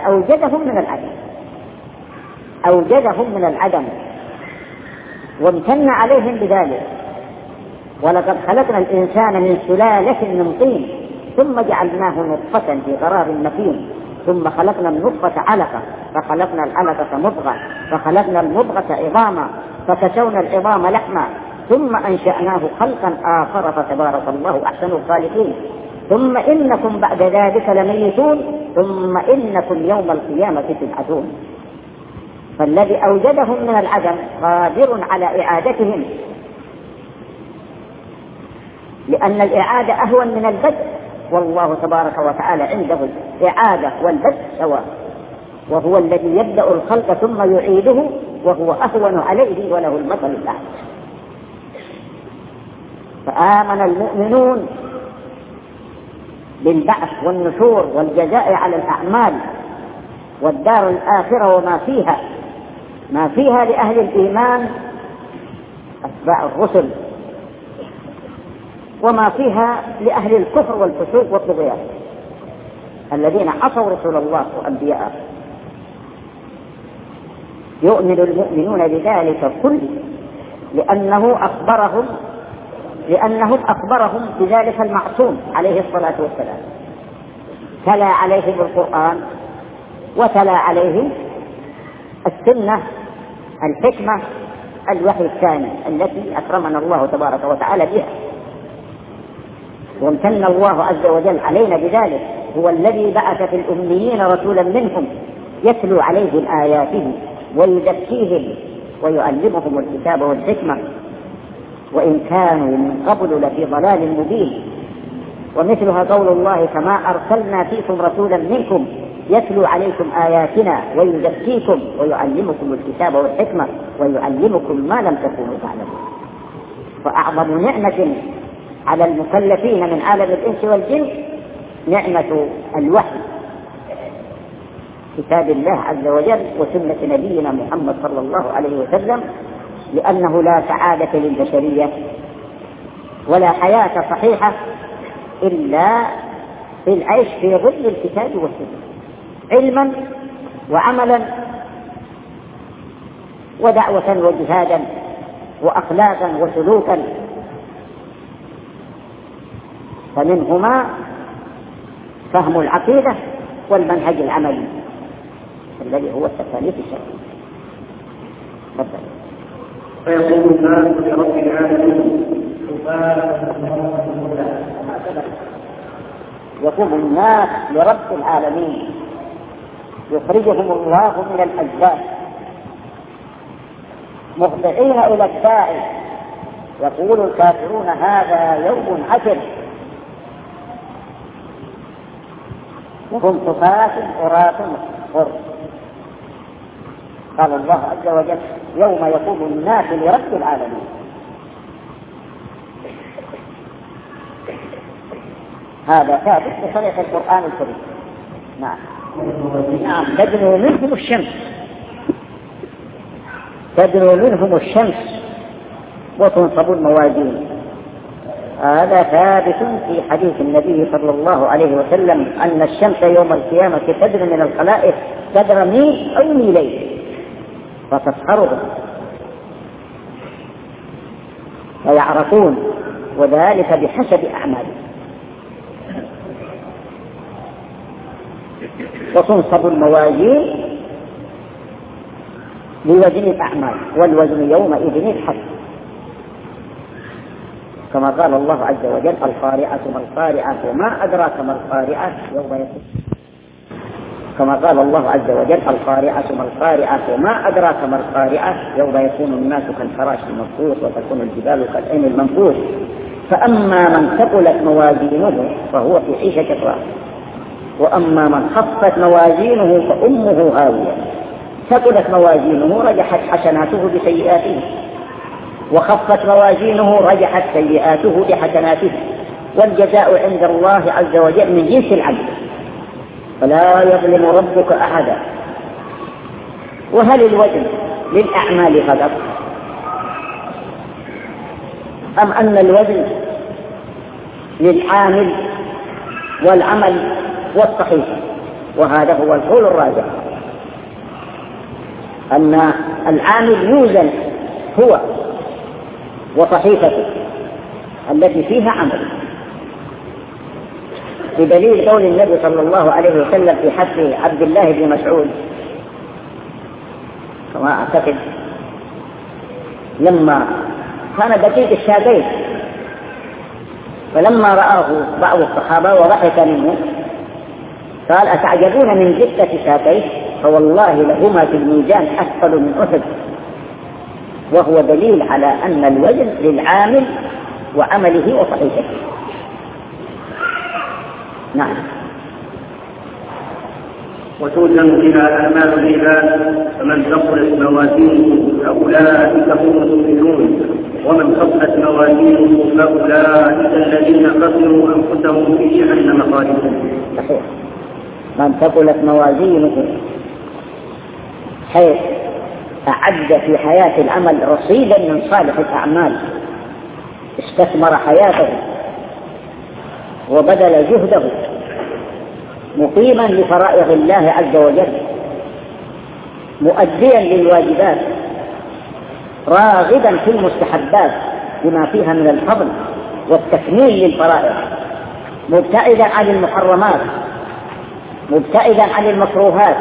أوجدهم من العدم وامتن عليهم بذلك. ولقد خلقنا الإنسان من سلالة من طين ثم جعلناه نطفة في قرار مكين ثم خلقنا النطفة علقة فخلقنا العلقة مضغة فخلقنا المضغة عظاما فكسونا العظام لحما ثم أنشأناه خلقا آخر فتبارك الله أحسن الخالقين ثم إنكم بعد ذلك لميتون ثم إنكم يوم القيامة تبعثون. فالذي أوجدهم من العدم قادر على إعادتهم، لأن الإعادة أهون من البدء، والله تبارك وتعالى عنده الإعادة والبدء سواء، وهو الذي يبدأ الخلق ثم يعيده وهو أهون عليه وله المثل الأعلى. فآمن المؤمنون بالبعث والنشور والجزاء على الأعمال والدار الآخرة وما فيها، ما فيها لأهل الإيمان أتباع الرسل، وما فيها لأهل الكفر والفسوق والطغيان الذين عصوا رسول الله وأنبياءه. يؤمن المؤمنون بذلك كله لأنهم أخبرهم بذلك المعصوم عليه الصلاة والسلام، تلا عليهم القرآن وتلا عليهم السنة الحكمة الوحي الثاني التي أكرمنا الله تبارك وتعالى بها، وامتن الله عز وجل علينا بذلك. هو الذي بعث في الأميين رسولا منهم يتلو عليهم آياته ويزكيهم ويعلمهم الكتاب والحكمة وإن كانوا من قبل لفي ضلال مبين. ومثلها قول الله: كما أرسلنا فيكم رسولا منكم يتلو عليكم آياتنا ويزكيكم ويعلمكم الكتاب والحكمة ويعلمكم ما لم تكونوا تعلمون. فأعظم نعمة على المكلفين من عالم الإنس والجن نعمة الوحي، كتاب الله عز وجل وسنة نبينا محمد صلى الله عليه وسلم، لأنه لا سعادة للبشرية ولا حياة صحيحة إلا في العيش في ظل الكتاب والسنة، علما وعملا ودعوة وجهادا وأخلاقا وسلوكا. فمنهما فهم العقيدة والمنهج العملي الذي هو التكاليف الشرعية. فيقول الناس لرب العالمين يقوم الناس لرب العالمين، يخرجهم الله من الأجداث مخضعين إلى الداعي. يقول الكافرون هذا يوم عسر وهم حفاة عراة غرر. قال الله عز وجل يوم يقوم الناس لرب العالمين. هذا ثابت بصريح القرآن الكريم. نعم تدنو منهم الشمس، تدنو منهم الشمس وتنصب الموازين. هذا ثابت في حديث النبي صلى الله عليه وسلم أن الشمس يوم القيامة تدنو من الخلائق قدر ميل أو ميلين فتصهرهم ويعرفون، وذلك بحسب أعمالهم. وتنصب الموازين لوزن الأعمال، والوزن يومئذ الحق، كما قال الله عز وجل القارعة ما القارعة وما أدراك ما القارعة يوم يكون، كما قال الله عز وجل القارعة ما القارعة وما أدراك ما القارعة يوم يكون الناس كالفراش المبثوث وتكون الجبال كالعين المنفوش. فأما من ثقلت موازينه فهو في عيشة راحة، وأما من خفت موازينه فأمه هاوية. ثقلت موازينه رجحت حسناته بسيئاته، وخفت موازينه رجحت سيئاته بحسناته، والجزاء عند الله عز وجل من جنس العمل، فلا يظلم ربك أحدا. وهل الوزن للأعمال فقط أم أن الوزن للعامل والعمل والصحيح؟ وهذا هو القول الراجح، أن العامل يوزن هو وصحيفته التي فيها عمل، بدليل قول النبي صلى الله عليه وسلم في حق عبد الله بن مسعود كما أعتقد، لما كان دقيق الشاتين فلما رآه بعض الصحابة وضحك منه قال أتعجبون من جثة شاتيه فوالله لهما في الميزان أثقل من أحد. وهو دليل على أن الوزن للعامل وعمله وصحيحه. نعم. وتوزن بها أعمال العباد، فمن ثقلت موازينه فأولئك هم المفلحون، ومن خفت موازينه فأولئك الذين خسروا أنفسهم في جهنم خالدون. صحيح. من ثقلت موازينه حيث أعد في حياة العمل رصيدا من صالح الأعمال، استثمر حياته وبذل جهده مقيما لفرائض الله عز وجل، مؤديا للواجبات، راغبا في المستحبات بما فيها من الفضل والتكميل للفرائض، مبتعدا عن المحرمات، مبتعدا عن المكروهات.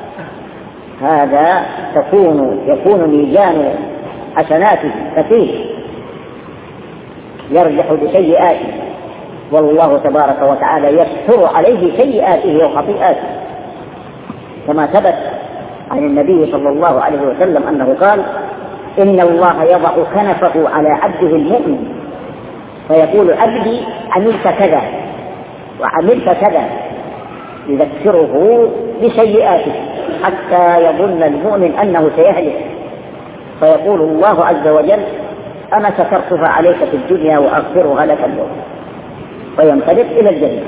هذا يكون ميزان حسناته كثير يرجح بسيئاته، والله تبارك وتعالى يستر عليه سيئاته وخطيئاته، كما ثبت عن النبي صلى الله عليه وسلم أنه قال إن الله يضع كنفه على عبده المؤمن فيقول عبدي عملت كذا وعملت كذا، يذكره بسيئاته حتى يظن المؤمن أنه سيهلك، فيقول الله عز وجل أنا سترتها عليك في الدنيا وأغفرها لك اليوم، فينطلق إلى الجنة.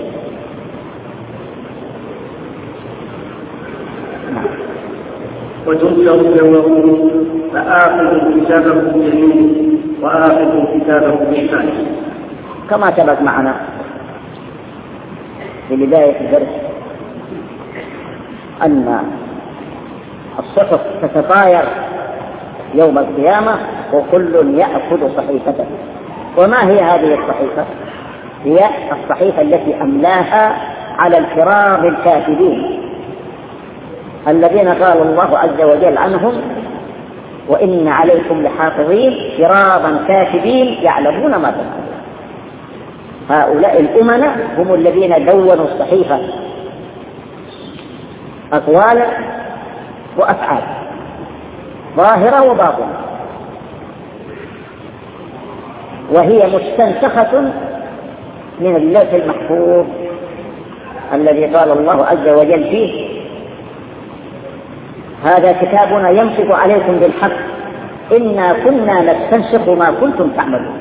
وتنشر له فآخذ كتابه بيمينه وآخذ كتابه بشماله، كما سبق معنا في بداية الدرس أن الصحف تتطاير يوم القيامة وكل يأخذ صحيفته. وما هي هذه الصحيفة؟ هي الصحيفة التي أملاها على الكرام الكاتبين الذين قال الله عز وجل عنهم: وإن عليكم لحافظين كراما كاتبين يعلمون ما تفعلون. هؤلاء الأمناء هم الذين دونوا الصحيفة أقوالا وأفعال ظاهرة وباطنة، وهي مستنسخة من اللوح المحفوظ الذي قال الله عز وجل فيه: هذا كتابنا ينطق عليكم بالحق إنا كنا نستنسخ ما كنتم تعملون.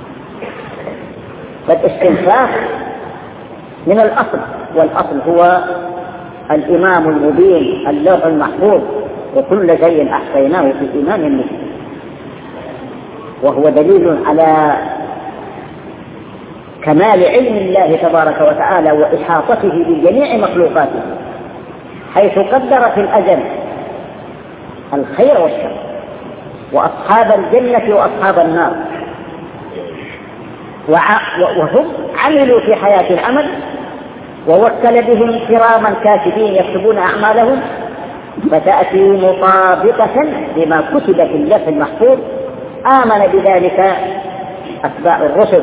فالاستنساخ من الأصل، والأصل هو الإمام المبين اللوح المحفوظ، وكل شيء أحصيناه في إمام مبين، وهو دليل على كمال علم الله تبارك وتعالى وإحاطته بجميع مخلوقاته، حيث قدر في الأزل الخير والشر وأصحاب الجنة وأصحاب النار، وهم عملوا في حياة العمل، ووكل بهم كراما كاتبين يكتبون أعمالهم، فتأتي مطابقة لما كتب في اللوح المحفوظ. آمن بذلك أتباع الرسل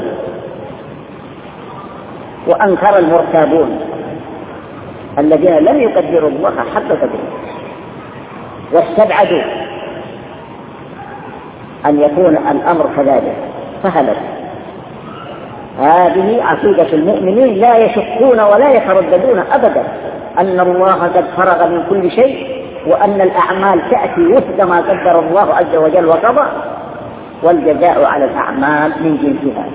وأنكر المرتابون الذين لم يقدروا الله حق قدره، واستبعدوا أن يكون الأمر كذلك فهلك. هذه عقيدة المؤمنين، لا يشكون ولا يترددون أبدا أن الله قد فرغ من كل شيء، وأن الأعمال تأتي وفق ما قدر الله عز وجل وقضى، والجزاء على الأعمال من جنسها.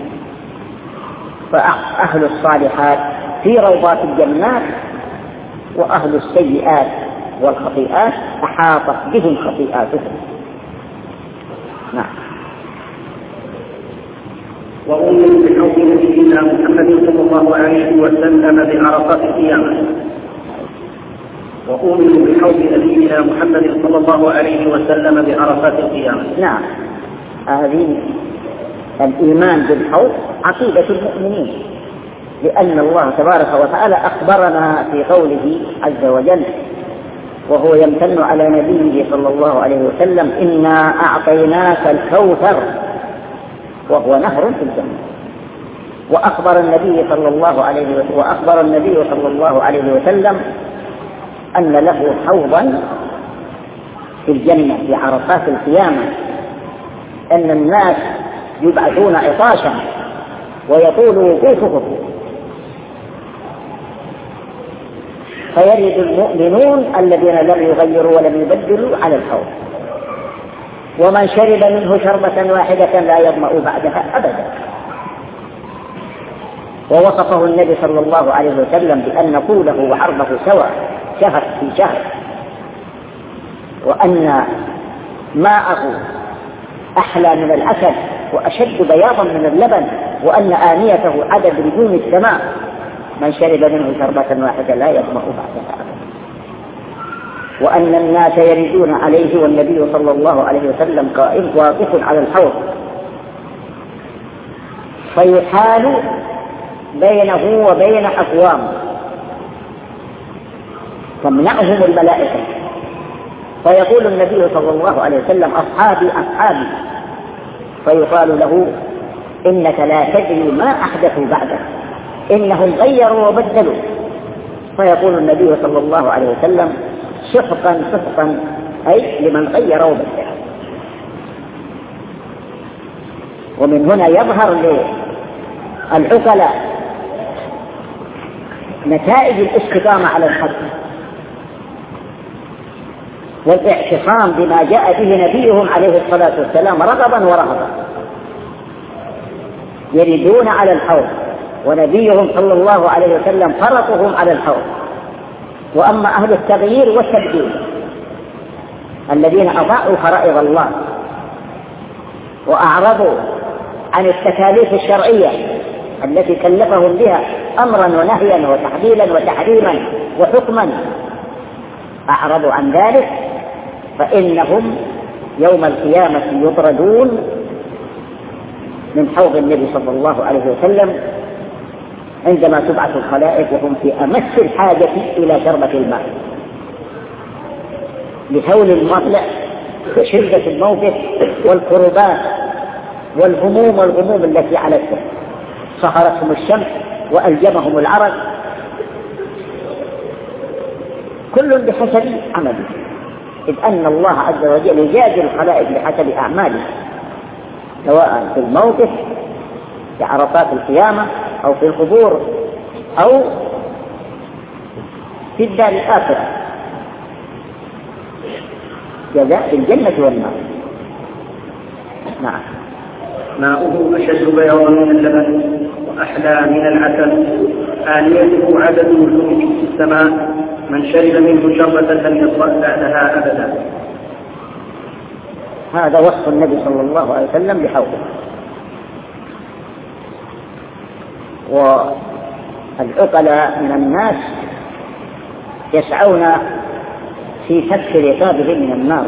فأهل الصالحات في روضات الجنات، وأهل السيئات والخطيئات أحاطت بهم خطيئاتهم. نعم. وأؤمن بحوض نبينا محمد صلى الله عليه وسلم بعرفات القيامة. وأؤمن بحوض نبينا محمد صلى الله عليه وسلم بعرفات القيامة. نعم، هذه الإيمان بالحوض عقيدة المؤمنين، لأن الله تبارك وتعالى أخبرنا في قوله عز وجل وهو يمتن على نبيه صلى الله عليه وسلم: إنا أعطيناك الكوثر، وهو نهر في الجنة. وأخبر النبي صلى الله عليه وسلم أن له حوضا في الجنة في عرفات القيامة، أن الناس يبعثون عطاشا ويطول وقوفهم، فيرد المؤمنون الذين لم يغيروا ولم يبدلوا على الحوض، ومن شرب منه شربة واحدة لا يظمأ بعدها أبدا. ووصفه النبي صلى الله عليه وسلم بأن طوله وعرضه سواء شهر في شهر، وأن ماءه أحلى من العسل وأشد بياضا من اللبن، وأن آنيته عدد نجوم السماء، من شرب منه شربة واحدة لا يظمأ بعدها أبدا. وأن الناس يردون عليه والنبي صلى الله عليه وسلم قائم واقف على الحوض، فيحال بينه وبين أقوام تمنعهم الملائكة، فيقول النبي صلى الله عليه وسلم: أصحابي أصحابي، فيقال له: إنك لا تدري ما أحدثوا بعدك، إنهم غيروا وبدلوا. فيقول النبي صلى الله عليه وسلم: سحقا سحقا، أي لمن غير وبدل. ومن هنا يظهر للعقلاء نتائج الاستقامة على الحق والاعتصام بما جاء به نبيهم عليه الصلاة والسلام رغبا ورهبا، يردون على الحوض، ونبيهم صلى الله عليه وسلم فرطهم على الحوض. وأما أهل التغيير والتبديل الذين أضاعوا فرائض الله وأعرضوا عن التكاليف الشرعية التي كلفهم بها أمرا ونهيا وتحليلا وتحريما وحكما، أعرضوا عن ذلك، فإنهم يوم القيامة يطردون من حوض النبي صلى الله عليه وسلم عندما تبعث الخلائق وهم في أمس الحاجة إلى شربة الماء، لهول المطلع وشدة الموقف والكربات والغموم التي علتهم، صهرتهم الشمس وألجمهم العرق، كل بحسب عمله، إذ أن الله عز وجل يجازي الخلائق بحسب أعماله، سواء في الموقف في عرفات القيامة أو في القبور أو في الدار الآخرة، جزاء في الجنة والنار. نعم. ماؤه أشد بياضا من اللبن وأحلى من العسل، آنيته عدد نجوم في السماء، من شرب منه شربة لم يطرأ بعدها أبدا. هذا وصف النبي صلى الله عليه وسلم بحوضه. والعقلاء من الناس يسعون في فك رقابه من النار،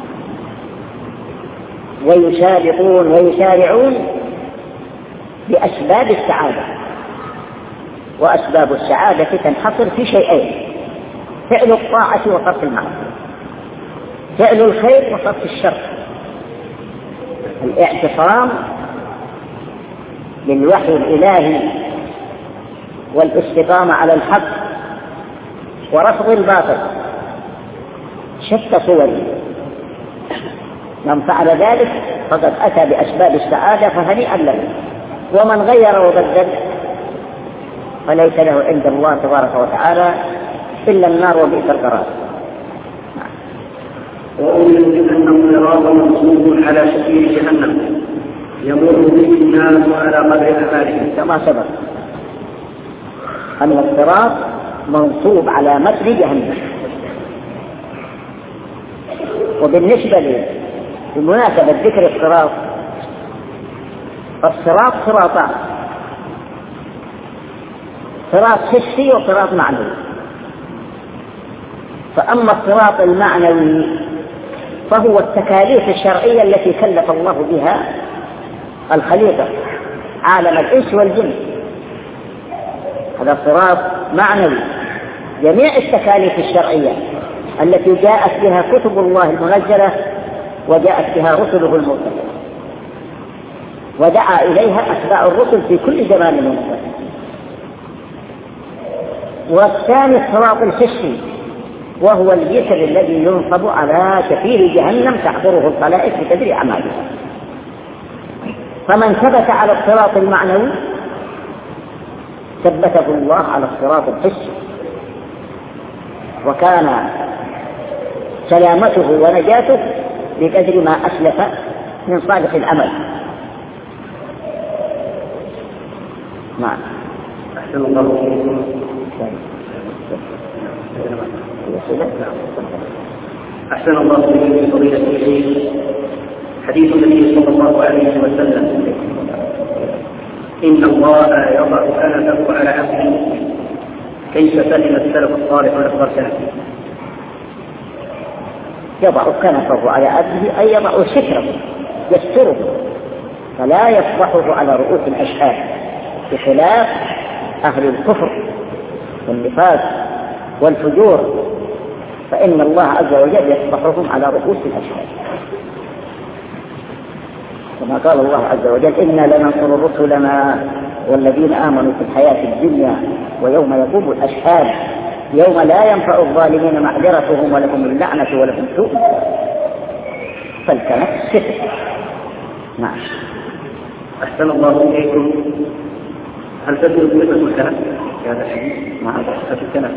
ويسابقون ويسارعون بأسباب السعادة، وأسباب السعادة تنحصر في شيئين: فعل الطاعة وترك المعصية، فعل الخير وترك الشر، الاعتصام بالوحي الإلهي والاستقامة على الحق ورفض الباطل، شتى صوره. من فعل ذلك فقد أتى بأسباب السعادة فهنيئا له، ومن غير وبدل فليس له عند الله تبارك وتعالى إلا النار وبئس القرار. وأؤمن بأن الصراط منصوب على شفير جهنم يمر به الناس على قدر أعمالهم، كما سبق أن الصراط منصوب على متن جهنم. وبالنسبة بمناسبة ذكر الصراط، الصراط صراطان: صراط حسي وصراط معنوي. فأما الصراط المعنوي فهو التكاليف الشرعية التي كلف الله بها الخليقة، عالم الإنس والجن، هذا صراط معنوي. جميع التكاليف الشرعية التي جاءت بها كتب الله المنزلة وجاءت بها رسله المرسلة، ودعا إليها أتباع الرسل في كل زمان ومكان. والثاني الصراط الحسي، وهو الجسر الذي ينصب على شفير جهنم تعبره الخلائق بقدر أعمالها. فمن ثبت على الصراط المعنوي ثبته الله على الصراط الحسي، وكان سلامته ونجاته بقدر ما أسلف من صالح العمل. نعم. أحسن الله إليكم. أحسن الله إليكم فضيلة الشيخ. حديث النبي صلى الله عليه وسلم: إن الله يضع كنفه على عبده كيف فهم السلف الصالح والأخبار كنفه. يضع كنفه على عبده أي يضع ستره يستره فلا يفضحه على رؤوس الأشهاد، بخلاف أهل الكفر والنفاق والفجور، فإن الله عز وجل يفضحهم على رؤوس الأشهاد، كما قال الله عز وجل: إنا لننصر رسلنا والذين آمنوا في الحياة الدنيا ويوم يقوم الأشهاد يوم لا ينفع الظالمين معذرتهم ولهم اللعنة ولهم سوء. فالكنف ستر. نعم. أحسن الله إليكم. هل تدرك صفة الكنف في هذا الحديث؟ نعم. صفة الكنف.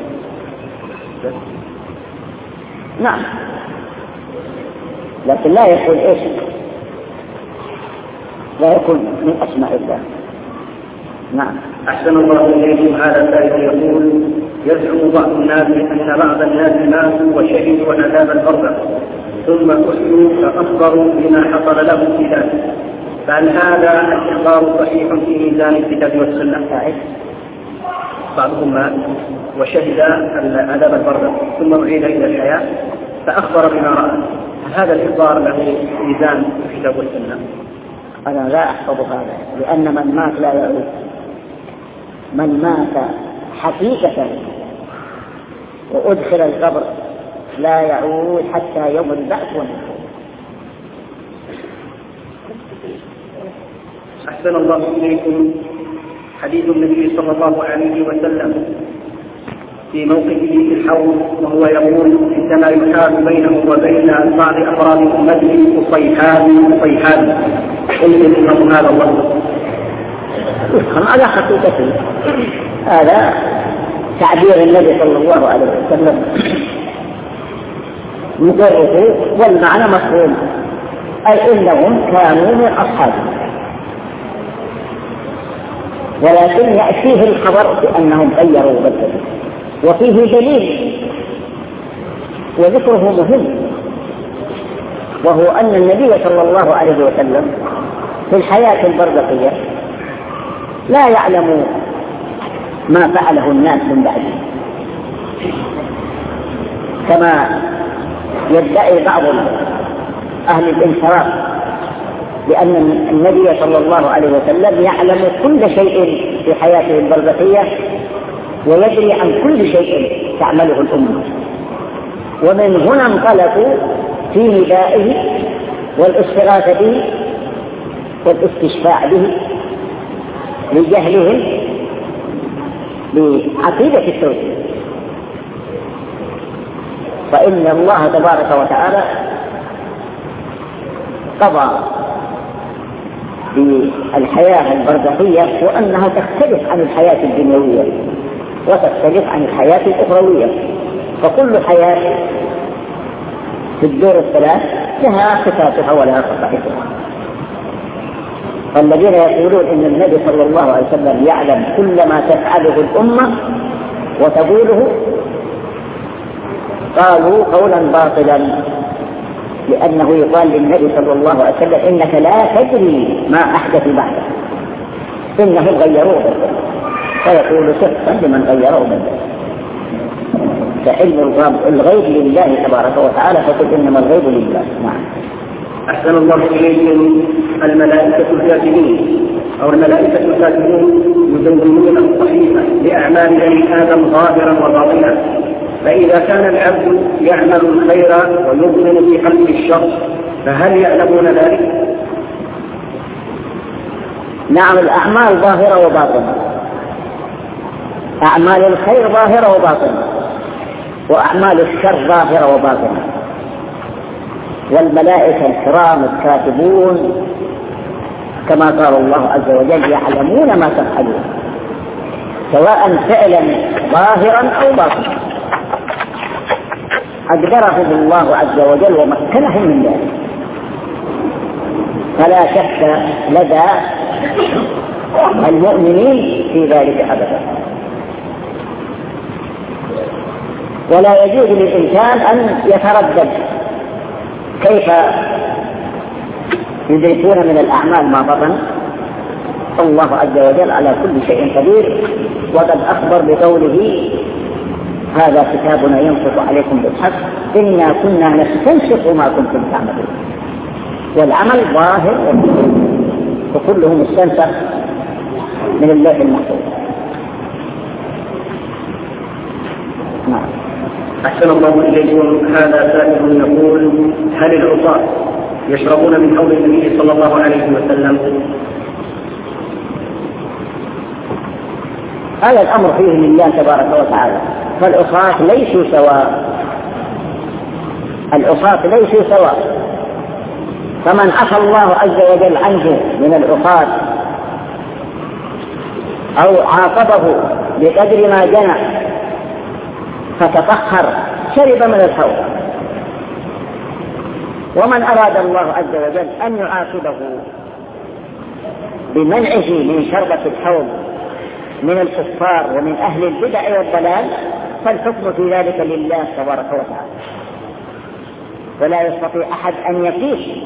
نعم، لكن لا يكون إيش؟ لا يكون من أسماء الله، نعم. أحسن الله إليكم. هذا سائل يقول: يزعم بعض الناس أن بعض الناس ماتوا وشهدوا عذاب البرزخ ثم أحيوا فأخبروا بما حصل لهم في ذلك، فهل هذا الإخبار صحيح في ميزان الكتاب والسنة؟ بعضهم مات وشهد عذاب البرزخ ثم أعيد إلى الحياة فأخبر بما رأى، هذا الإخبار له ميزان في الكتاب والسنة؟ أنا لا أحفظ هذا، لأن من مات لا يعود. من مات حقيقة وأدخل القبر لا يعود حتى يوم البعث والنشور. أحسن الله إليكم. حديث النبي صلى الله عليه وسلم في موقفه في الحوض وهو يقول: عندما يحال بينه وبين بعض أفراد أمته صيحان قلت لهم هذا الله. هذا حقيقته، هذا تعبير النبي صلى الله عليه وسلم مجرد والمعنى مفهوم، أي إنهم كانوا من أصحابه، ولكن يأتيه الخبر بأنهم غيروا بدلا، وفيه دليل وذكره مهم، وهو أن النبي صلى الله عليه وسلم في الحياة البرزخية لا يعلم ما فعله الناس من بعده، كما يدعي بعض أهل الانحراف لأن النبي صلى الله عليه وسلم يعلم كل شيء في حياته البرزخية ويدري عن كل شيء تعمله الأمة، ومن هنا انطلقوا في ندائه والاستغاثة به والاستشفاع به لجهلهم بعقيدة التوحيد. فإن الله تبارك وتعالى قضى بالحياة البرزخية وأنها تختلف عن الحياة الدنيوية وتختلف عن الحياة الأخروية، فكل حياة في الدور الثلاث لها صفاتها ولها خصائصها. فالذين يقولون إن النبي صلى الله عليه وسلم يعلم كل ما تفعله الأمة وتقوله قالوا قولا باطلا، لأنه يقال للنبي صلى الله عليه وسلم: إنك لا تدري ما أحدث بعدك، إنهم غيروه، فيقول سحقا لمن غيروه بدلا. فعلم الغيب لله تبارك وتعالى، فقل إنما الغيب لله. نعم. أحسن الله إليكم. الملائكة الكاتبين أو الملائكة الكاتبون يدونون الصحيفة لأعمال بني آدم ظاهرا وباطنا، فإذا كان العبد يعمل الخير ويؤمن في حلف الشر فهل يعلمون ذلك؟ نعم، الأعمال ظاهرة وباطنة، أعمال الخير ظاهرة وباطنة، وأعمال الشر ظاهرة وباطنة. والملائكة الكرام الكاتبون كما قال الله عز وجل يعلمون ما تفعلون، سواء فعلا ظاهرا أو باطنا، أقدرهم الله عز وجل ومكنهم من ذلك، فلا شك لدى المؤمنين في ذلك أبدا. ولا يجوز للإنسان أن يتردد كيف يدركون من الأعمال ما بطن. الله عز وجل على كل شيء قدير، وقد أخبر بقوله: هذا كتابنا ينطق عليكم بالحق إنا كنا نستنسخ ما كنتم تعملون. والعمل ظاهر وكله مستنسخ من اللوح المحفوظ. نعم. أحسن الله إليكم. هذا سائل يقول: هل العصاة يشربون من حوض النبي صلى الله عليه وسلم؟ هذا الأمر فيه لله تبارك وتعالى، فالعصاة ليسوا سواء، العصاة ليسوا سواء، فمن عفى الله عز وجل عنه من العصاة أو عاقبه بقدر ما جنى فتطهر شرب من الحوض، ومن أراد الله عز وجل أن يعاقبه بمنعه من شربة الحوض من الكفار ومن أهل البدع والضلال فالحكم في ذلك لله تبارك وتعالى، ولا يستطيع أحد أن يقيس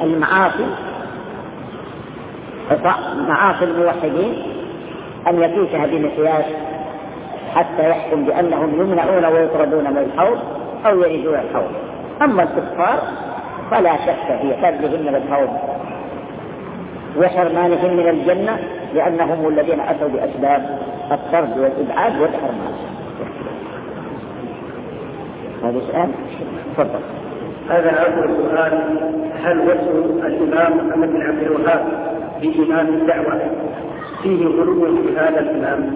معاصي الموحدين أن يقيسها بمقياس حتى يحكم بأنهم يمنعون ويطردون من الحوض أو يردون الحوض. أما الكفار فلا شك في طردهم من الحوض وحرمانهم من الجنة، لأنهم الذين أتوا بأسباب الطرد والإبعاد والحرمان. هذا سؤال؟ تفضل. هذا أول سؤال: هل وصف الإمام محمد بن عبد الوهاب بإمام الدعوة فيه غلو في هذا الإمام؟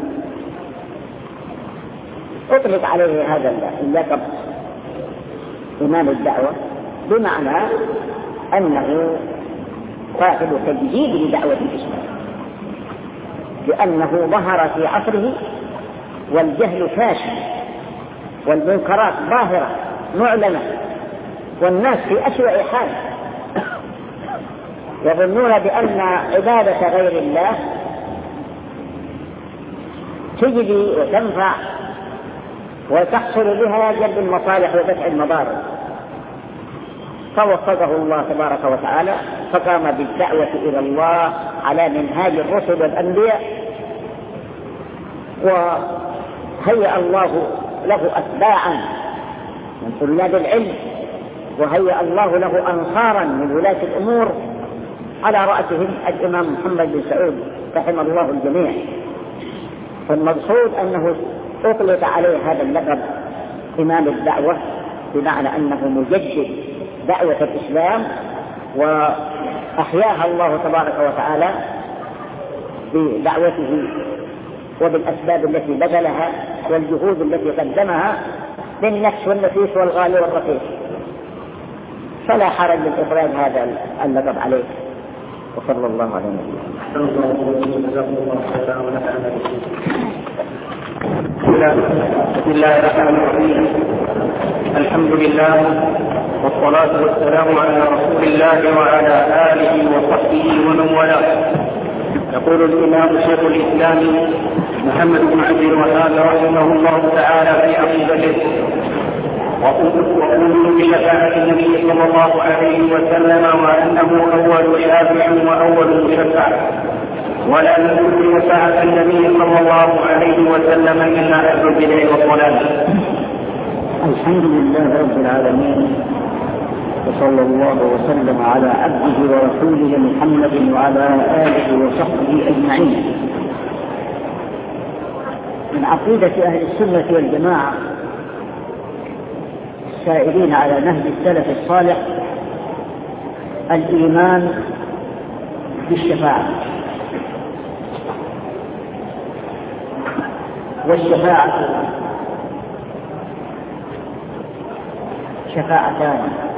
أطلق عليه هذا اللقب إمام الدعوة بمعنى أنه صاحب تجديد لدعوة الإسلام، لأنه ظهر في عصره والجهل فاشل والمنكرات ظاهرة معلنة والناس في أسوأ حال، يظنون بأن عبادة غير الله تجدي وتنفع وتحصل بها جلب المصالح ودفع المضار. فوفقه الله تبارك وتعالى فقام بالدعوة إلى الله على منهاج الرسل والأنبياء، وهيأ الله له أتباعا من طلاب العلم، وهيأ الله له أنصارا من ولاة الأمور، على رأسهم الإمام محمد بن سعود رحمه الله الجميع. فالمقصود أنه أطلق عليه هذا اللقب إمام الدعوة بمعنى أنه مجدد دعوة الإسلام، وأحياها الله تبارك وتعالى بدعوته وبالأسباب التي بذلها والجهود التي قدمها بالنفس والنفيس والغالي والرخيص، فلا حرج من إخراج هذا اللقب عليه. وصلى الله على نبينا. بسم الله الرحمن الرحيم. الحمد لله والصلاة والسلام على رسول الله وعلى آله وصحبه ومن والاه. يقول الإمام شيخ الإسلام محمد بن عبد الوهاب رحمه الله تعالى في عقيدته: وأؤمن بشفاعة النبي صلى الله عليه وسلم وأنه أول شافع وأول مشفع، ولا يمكن شفاعة النبي صلى الله عليه وسلم إلا أهل البدع والضلال. الحمد لله رب العالمين، وصلى الله وسلم على عبده ورسوله محمد وعلى آله وصحبه أجمعين. من عقيدة أهل السنة والجماعة السائرين على نهج السلف الصالح الإيمان بالشفاعة، والشفاعة شفاعتان: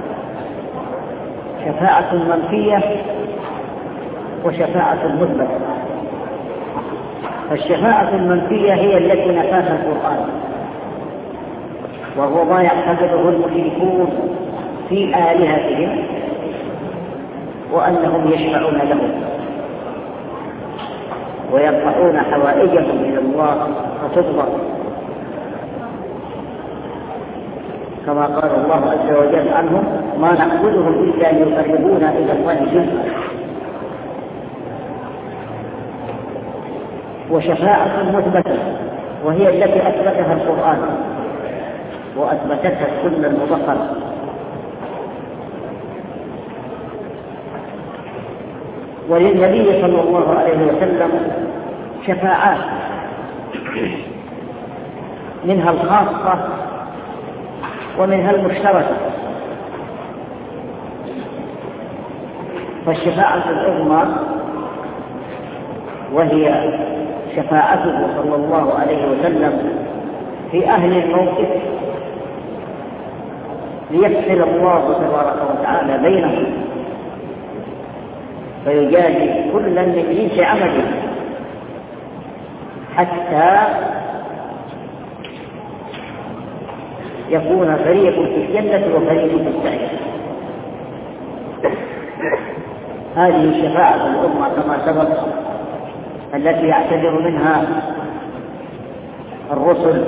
شفاعة منفية وشفاعة مثبتة. فالشفاعة المنفية هي التي نفاها القرآن، وهو ما يعتقده المشركون في آلهتهم وأنهم يشفعون لهم ويرفعون حوائجهم إلى الله فتقضى، كما قال الله عز وجل عنهم: ما نعبدهم إلا ليقربونا إلى الله زلفى. وشفاعة مثبتة وهي التي أثبتها القرآن وأثبتتها السنة المطهرة. وللنبي صلى الله عليه وسلم شفاعات، منها الخاصة ومنها المشتركة. فالشفاعة العظمى وهي شفاعته صلى الله عليه وسلم في أهل الموقف ليفصل الله تبارك وتعالى بينهم فيجازي كلا من جنس عمله حتى يكون فريق في الجنة وفريق في السعير. هذه شفاعة الأمة كما سبق، التي يعتذر منها الرسل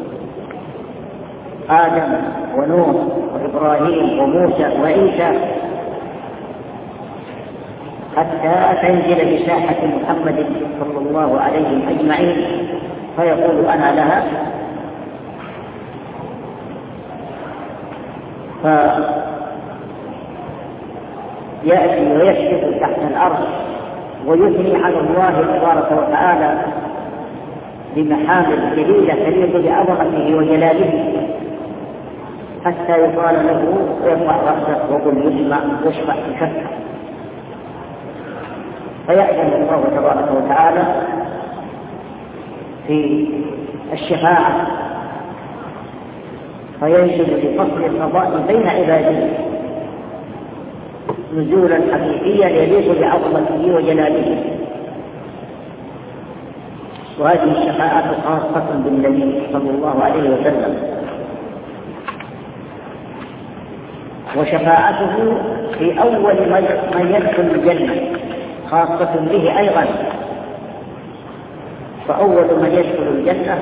آدم ونوح وإبراهيم وموسى وعيسى، حتى تنزل بساحة محمد صلى الله عليه أجمعين فيقول أنا لها، فيأتي ويسجد تحت الأرض ويثني على الله تبارك وتعالى بمحامد جليلة تليق بعظمته وجلاله، حتى يقال له ارفع رأسك وقل يسمع واشفع تشفع، فيأذن الله تبارك وتعالى في الشفاعة فينزل لفصل القضاء بين عباده نزولا حقيقيا يليق بعظمته وجلاله. وهذه الشفاعة خاصة بالنبي صلى الله عليه وسلم، وشفاعته في أول من يدخل الجنة خاصة به أيضا، فأول من يدخل الجنة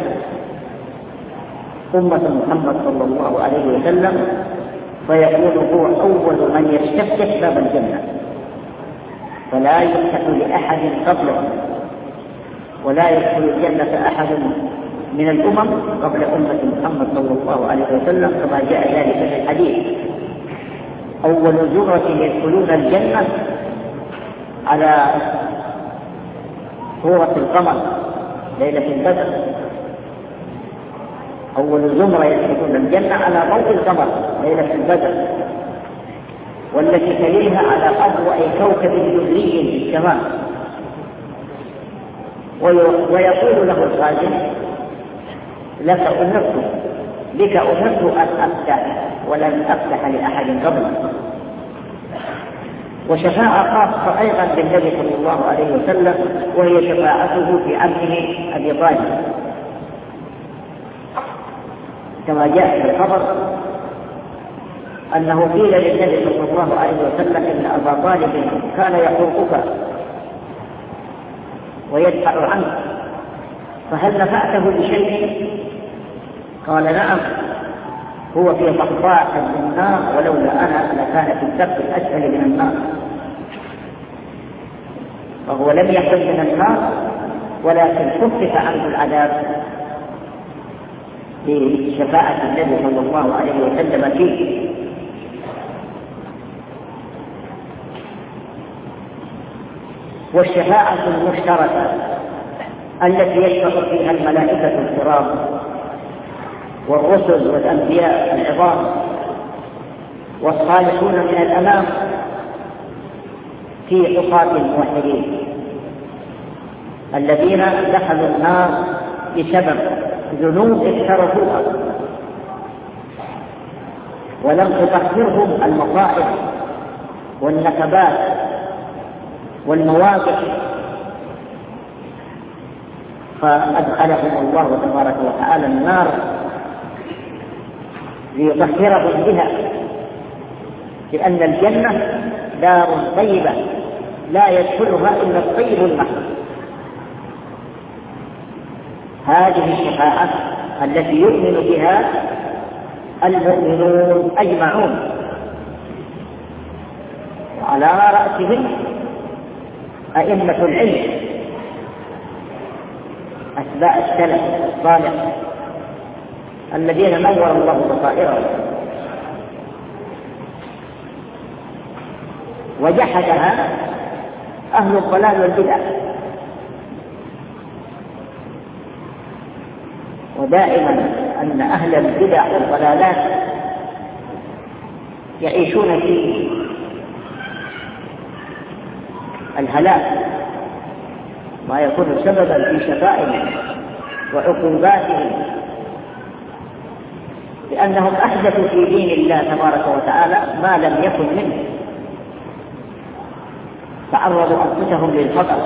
أمة محمد صلى الله عليه وسلم، فيكون هو أول من يستفتح باب الجنة، فلا يفتح لأحد قبله، ولا يدخل الجنة أحد من الأمم قبل أمة محمد صلى الله عليه وسلم، كما جاء ذلك في الحديث: أول زمرة يدخلون الجنة على صورة القمر ليلة البدر، أول زمرة يدخلون الجنة على ضوء القمر ليلة البدر، والتي تليها على أضواء كوكب دري في السماء، ويقول له الخازن: بك أمرت أن أفتح ولن أفتح لأحد قبلك. وشفاعة خاصة أيضا بالنبي صلى الله عليه وسلم، وهي شفاعته في عمه أبي طالب، كما جاء في الخبر أنه قيل للنبي صلى الله عليه وسلم: إن أبا طالب كان يحوطك ويدفع عنك، فهل نفعته بشيء؟ قال: نعم، هو في طحطاء من النار، ولولا أنا لكان في الدرك الأسفل من النار، فهو لم يكن من النار ولكن خفف عنه العذاب بشفاعة النبي صلى الله عليه وسلم فيه. والشفاعة المشتركة التي يشفع فيها الملائكة الكرام والرسل والأنبياء العظام والصالحون من الأمام في عصاة الموحدين الذين دخلوا النار بسبب ذنوب اقترفوها ولم تطهرهم المصائب والنكبات والمواقف، فأدخلهم الله تبارك وتعالى النار ليطهرهم بها، لأن الجنة دار طيبة لا يدخلها إلا الطيب المحض. هذه الشفاعة التي يؤمن بها المؤمنون أجمعون، وعلى رأسهم أئمة العلم أتباع السلف الصالح الذين نور الله بصائرهم، وجحدها أهل الضلال والبدع. ودائما أن أهل البدع والضلالات يعيشون في الهلاك، ما يكون سببا في شفائهم وعقوباتهم، لأنهم أحدثوا في دين الله تبارك وتعالى ما لم يكن منه، فعرضوا أنفسهم للخطر.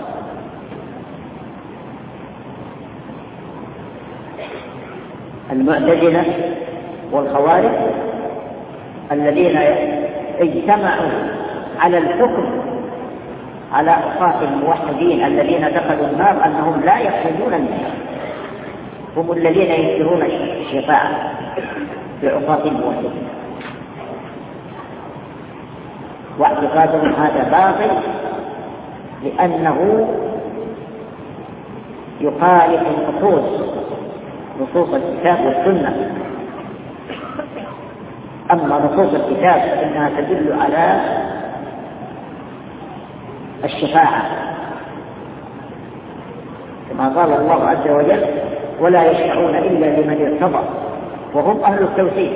المعتزلة والخوارج الذين اجتمعوا على الحكم على عصاة الموحدين الذين دخلوا النار أنهم لا يخرجون منها، هم الذين ينكرون الشفاعة بعصاة الموحدين، واعتقادهم هذا باطل لأنه يخالف نصوص الكتاب والسنة. أما نصوص الكتاب فإنها تدل على الشفاعة كما قال الله عز وجل: ولا يشفعون إلا لمن ارتضى، وهم أهل التوحيد.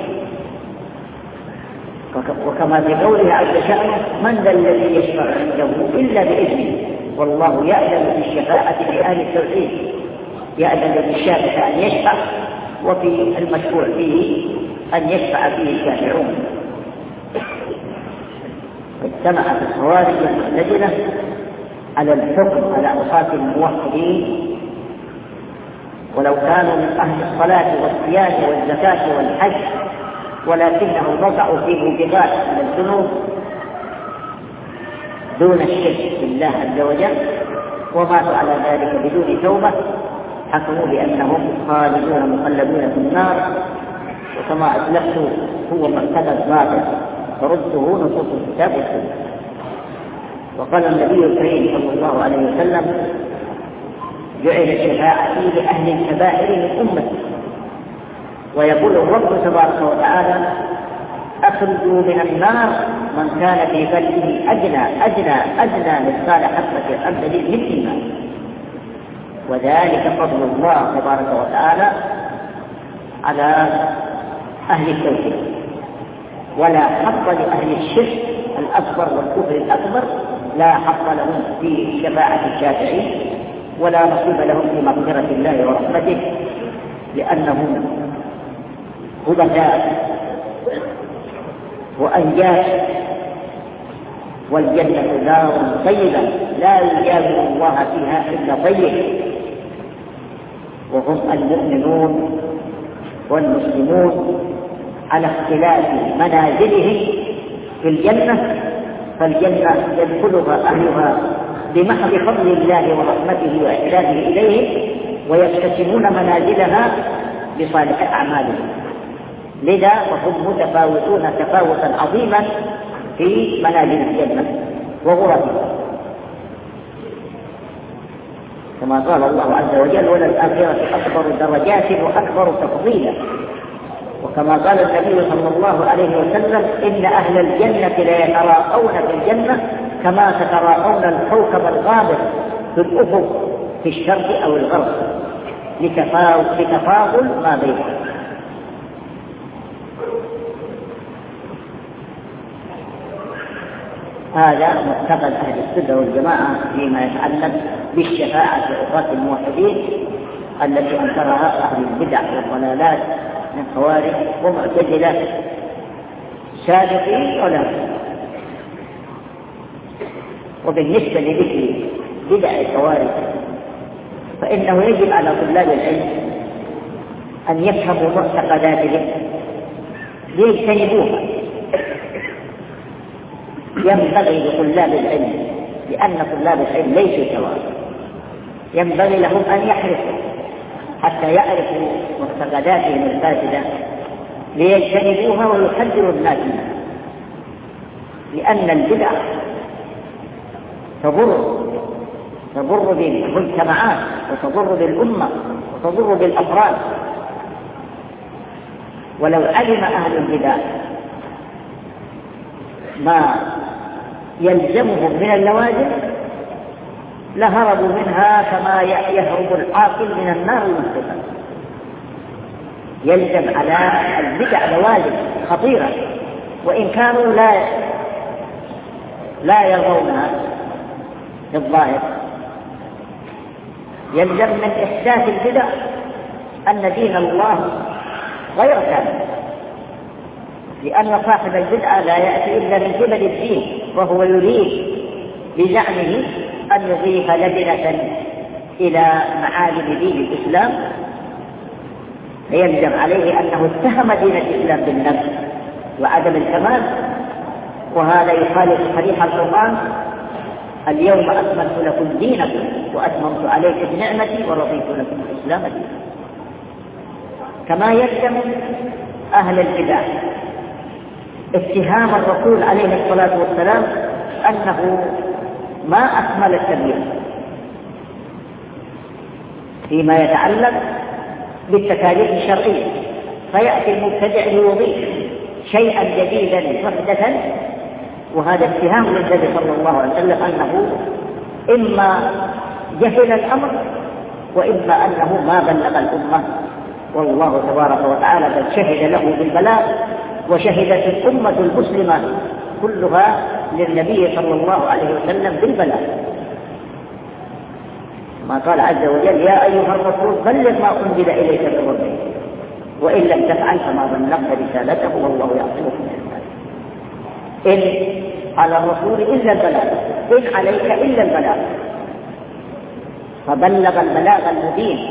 وكما في قوله عز شأنه: من ذا الذي يشفع عنده إلا بإذنه والله يأذن بالشفاعة لأهل التوحيد. يأذن للشافع أن يشفع، وفي المشروع فيه أن يشفع فيه الشافعون. اجتمعت الخوارج والمعتزلة على الحكم على عصاة الموحدين، ولو كانوا من أهل الصلاة والصيام والزكاة والحج، ولكنهم وقعوا في موجبات من الذنوب دون الشرك بالله عز وجل وماتوا على ذلك بدون توبة، حكموا بأنهم خالدون مخلدون في النار. وكما أسلفت هو معتقد باطل فرده نصوص الكتاب والسنة. وقال النبي الكريم صلى الله عليه وسلم: جعل الشفاعة لأهل الكبائر من أمتي. ويقول الرب تبارك وتعالى: أخرجوا من النار من كان في قلبه أدنى مثقال حبة خردل من إيمان. وذلك فضل الله تبارك وتعالى على أهل التوحيد، ولا حق لأهل الشرك الأكبر والكفر الأكبر، لا حق لهم في شفاعة الشافعين، ولا نصيب لهم في مغفرة الله ورحمته، لأنهم هدفاء وأنجاز، والجنة دار طيبة لا يجاور الله فيها إلا طيب. وهم المؤمنون والمسلمون على اختلاف منازلهم في الجنة، فالجنة يدخلها أهلها بمحض فضل الله ورحمته وإحسانه إليهم، ويقتسمون منازلها بصالح أعمالهم. لذا فهم متفاوتون تفاوتا عظيما في منازل الجنة وغرفها، كما قال الله عز وجل: وللآخرة أكبر درجات وأكبر تفضيلا. وكما قال النبي صلى الله عليه وسلم: إن أهل الجنة لا يتراءون في الجنة كما تتراءون الكوكب الغابر في الأفق في الشرق أو الغرب، لتفاضل ما بينهم. هذا معتقد أهل السنة والجماعة فيما يتعلق بالشفاعة لعصاة الموحدين التي أنكرها أهل البدع والضلالات من خوارج ومعتزلة سابقين ولا. وبالنسبة لذكر بدع الخوارج فإنه يجب على طلاب العلم أن يفهموا معتقداتهم ليجتنبوها. ينبغي لطلاب العلم، لأن طلاب العلم ليسوا سواء، ينبغي لهم أن يحرصوا حتى يعرفوا معتقداتهم الفاسدة ليجتنبوها ويحذروا الناس منها، لأن البدع تضر بالمجتمعات وتضر بالأمة وتضر بالأفراد. ولو علم أهل البدع ما يلزمهم من اللوازم لهربوا منها كما يهرب العاقل من النار المفتوحة. يلزم على البدع لوازم خطيرة، وإن كانوا لا يرونها في الظاهر. يلزم من إحداث البدع أن دين الله غير كامل، لأن صاحب البدعة لا يأتي إلا من قبل الدين، وهو يريد بزعمه أن يضيف لبنة إلى معالم دين الإسلام، فيلزم عليه أنه اتهم دين الإسلام بالنقص وعدم الكمال، وهذا يخالف صريح القرآن: اليوم أكملت لكم دينكم وأتممت عليكم نعمتي ورضيت لكم الإسلام دينا. كما يلزم أهل البدع اتهام الرسول عليه الصلاة والسلام أنه ما أكمل التبليغ فيما يتعلق بالتكاليف الشرعية، فيأتي المبتدع ليضيف شيئا جديدا محدثا، وهذا اتهام للنبي صلى الله عليه وسلم أنه إما جهل الأمر وإما أنه ما بلغ الأمة. والله تبارك وتعالى قد شهد له بالبلاغ، وشهدت الأمة المسلمة كلها للنبي صلى الله عليه وسلم بالبلاغ، ما قال عز وجل يا أيها الرسول بلغ ما أنزل إليك من ربك وإن لم تفعل فما بلغت رسالته والله يعصمك من الناس. إن على الرسول إلا البلاغ، إن عليك إلا البلاغ، فبلغ البلاغ المبين.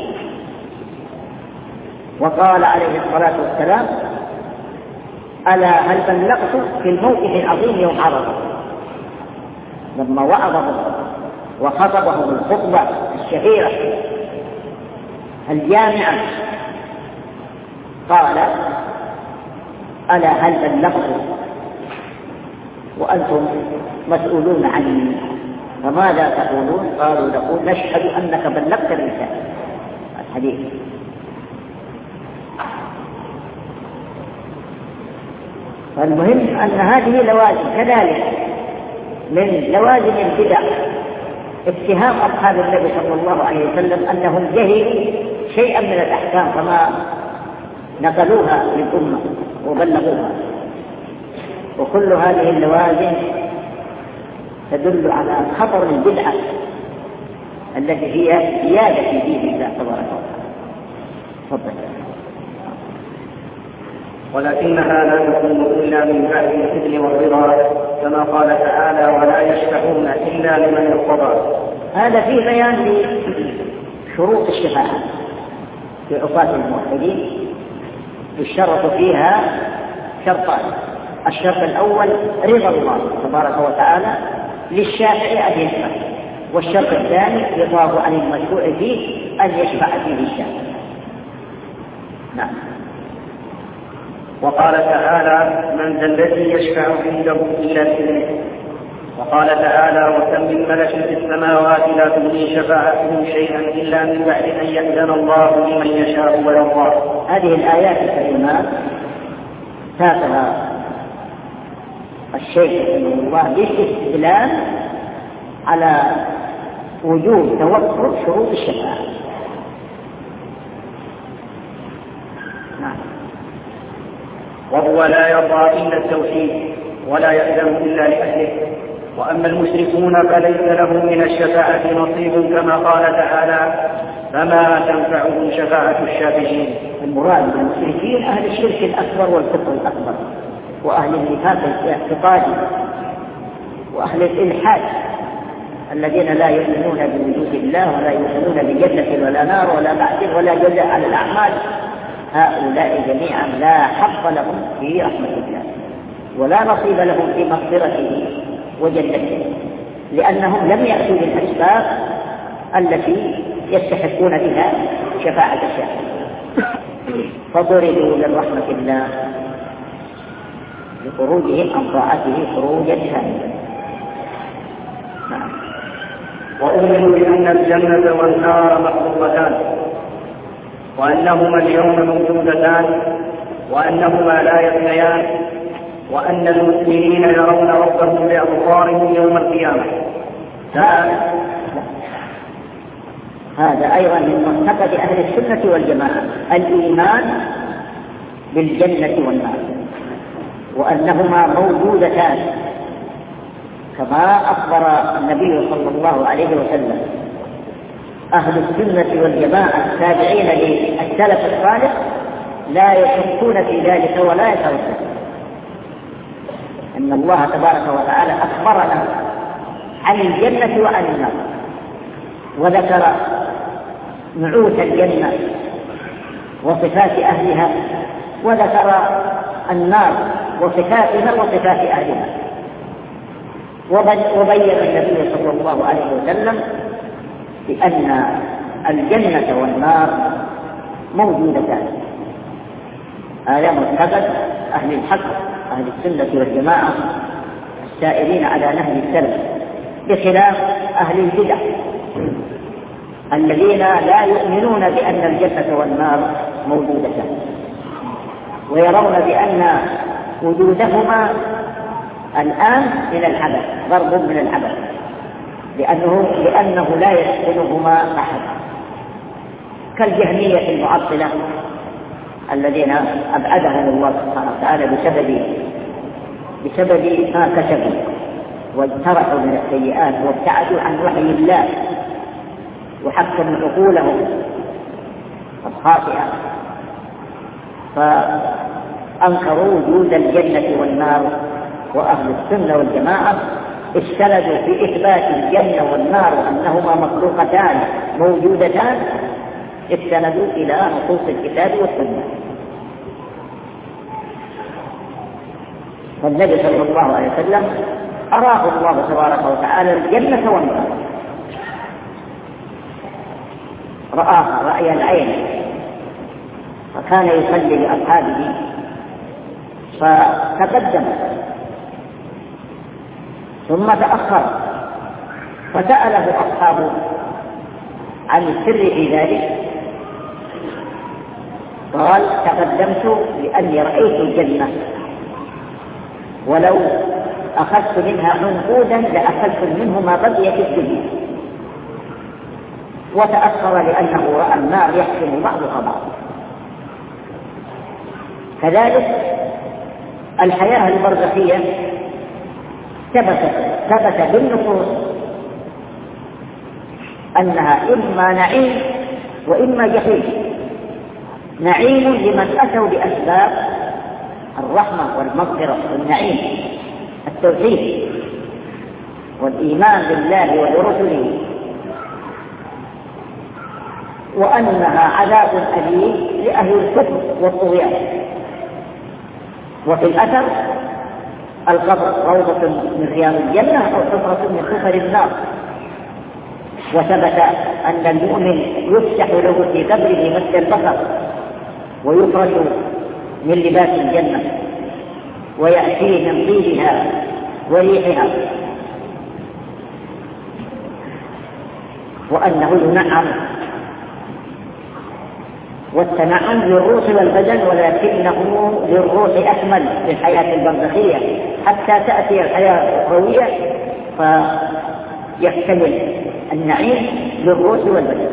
وقال عليه الصلاة والسلام ألا هل بلغت في الموقف العظيم يوم عرفة لما وعظهم وخطبهم الخطبة الشهيرة الجامعة، قال ألا هل بلغت وأنتم مسؤولون عني فماذا تقولون؟ قالوا نقول نشهد أنك بلغت الرسالة. الحديث. فالمهم أن هذه لوازم كذلك من لوازم البدع اتهام أصحاب النبي صلى الله عليه وسلم أنهم جهلوا شيئا من الأحكام كما نقلوها للأمة وبلغوها. وكل هذه اللوازم تدل على خطر البدعة التي هي زيادة في دين الله تبارك وتعالى. ولكنها لا تكون إلا من بعد الإذن والرضا كما قال تعالى ولا يشفعون إلا لمن ارتضى. هذا فيه بيان لشروط الشفاعة في عصاة الموحدين، يشترط فيها شرطان: الشرط الأول رضا الله تبارك وتعالى للشافع أن يشفع، والشرط الثاني رضاه عن المشروع فيه أن يشفع فيه الشافع. نعم. وقال تعالى من ذا الذي يشفع عنده إلا بإذنه. وقال تعالى وكم من ملك في السماوات لا تغني شفاعتهم شيئا إلا من بعد أن يأذن الله لمن يشاء ويرضى. هذه الآيات الكريمات ساقها الشيخ رحمه الله بالاستدلال على وجوب توفر شروط الشفاعة. نعم. وهو لا يرضى إلا التوحيد ولا يأذن إلا لأهله. وأما المشركون فليس لهم من الشفاعة نصيب كما قال تعالى فما تنفعهم شفاعة الشافعين. المراد بالمشركين أهل الشرك الأكبر والكفر الأكبر، وأهل النفاق الاعتقادي، وأهل الإلحاد الذين لا يؤمنون بوجود الله ولا يؤمنون بجنة ولا نار ولا بعث ولا جزاء على الأعمال. هؤلاء جميعا لا حق لهم في رحمة الله ولا نصيب لهم في مغفرته وجنته، لأنهم لم يأتوا بالأسباب التي يستحقون بها شفاعة الشافعين، فضربوا من رحمة الله لخروجهم عن طاعته خروجا كاملا. نعم. وأؤمن بأن الجنة والنار مخلوقتان، وأنهما اليوم موجودتان، وأنهما لا يفنيان، وأن المسلمين يرون ربهم بأبصارهم يوم القيامة. هذا أيضا من معتقد أهل السنة والجماعة الإيمان بالجنة والنار، وأنهما موجودتان كما أخبر النبي صلى الله عليه وسلم. أهل السنة والجماعة التابعين للسلف الصالح لا يشكون في ذلك ولا يترددون أن الله تبارك وتعالى أخبرنا عن الجنة وعن النار، وذكر نعوت الجنة وصفات أهلها، وذكر النار وصفاتها وصفات أهلها، وبين النبي صلى الله عليه وسلم بأن الجنة والنار موجودتان هذا معتقد أهل الحق أهل السنة والجماعة السائرين على نهج السلف، بخلاف أهل البدع الذين لا يؤمنون بأن الجنة والنار موجودتان، ويرون بأن وجودهما الآن من العبث، ضرب من العبث، لأنه لا يسكنهما أحد، كالجهمية المعطلة الذين أبعدهم الله سبحانه وتعالى بسبب ما كسبوا واجترحوا من السيئات وابتعدوا عن وحي الله وحكموا عقولهم الخاطئة، فأنكروا وجود الجنة والنار. وأهل السنة والجماعة استندوا في إثبات الجنة والنار أنهما مخلوقتان موجودتان، استندوا إلى نصوص الكتاب والسنة. فالنبي صلى الله عليه وسلم أراه الله تبارك وتعالى الجنة والنار، رآها رأي العين، فكان يصلي لأصحابه فتقدم ثم تأخر، فسأله أصحابه عن السر في ذلك، قال تقدمت لأني رأيت الجنة، ولو أخذت منها عنقودا لأخذت منه ما بقي في الدنيا، وتأخر لأنه رأى النار يحكم بعضها بعض. كذلك الحياة البرزخية ثبت بالنصوص أنها إما نعيم وإما جحيم. نعيم لمن أتوا بأسباب الرحمة والمغفرة والنعيم، التوحيد والإيمان بالله وبرسله، وأنها عذاب أليم لأهل الكفر والطغيان. وفي الأثر القبر روضة من رياض الجنة أو حفرة من حفر النار. وثبت أن المؤمن يفتح له في قبره مد البصر ويفرش من لباس الجنة ويأتيه من طيبها وريحها، وأنه ينعم. والتنعم للروح والبدن، ولكنه للروح أكمل في الحياة البرزخية حتى تأتي الحياة الأخروية فيكتمل النعيم للروح والبدن.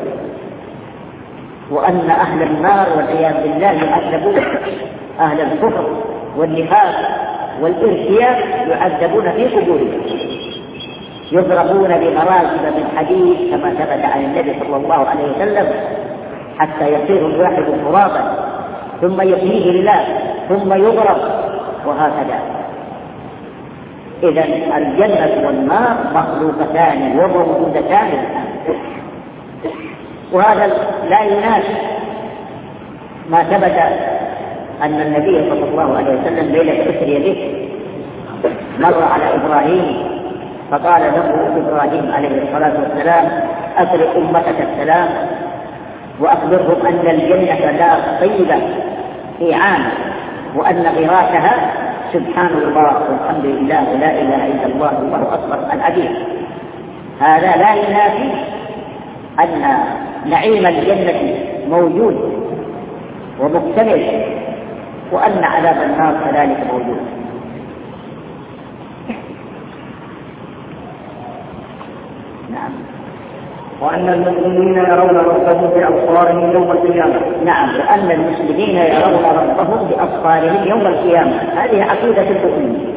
وأن أهل النار والعياذ بالله يعذبون، أهل الكفر والنفاق والارتياب يعذبون في قبورهم، يضربون بمراكب من حديد كما ثبت عن النبي صلى الله عليه وسلم، حتى يصير الواحد ترابا ثم يحييه الله ثم يضرب، وهكذا. إذن الجنة والنار مخلوقتان وموجودتان، وهذا لا ينافي ما ثبت أن النبي صلى الله عليه وسلم ليلة أسري به مر على إبراهيم فقال له إبراهيم عليه الصلاة والسلام أسر أمتك السلام وأخبرهم أن الجنة دار طيبة في عام، وأن غراسها سبحان الله والحمد لله ولا إله إلا الله والله أكبر العظيم. هذا لا ينافي أن نعيم الجنة موجود ومكتمل، وأن عذاب النار كذلك موجود. نعم. وأن المسلمين يرون ربهم بأبصارهم يوم القيامة. نعم، وأن المسلمين يرون ربهم بأبصارهم يوم القيامة، هذه عقيدة المؤمنين.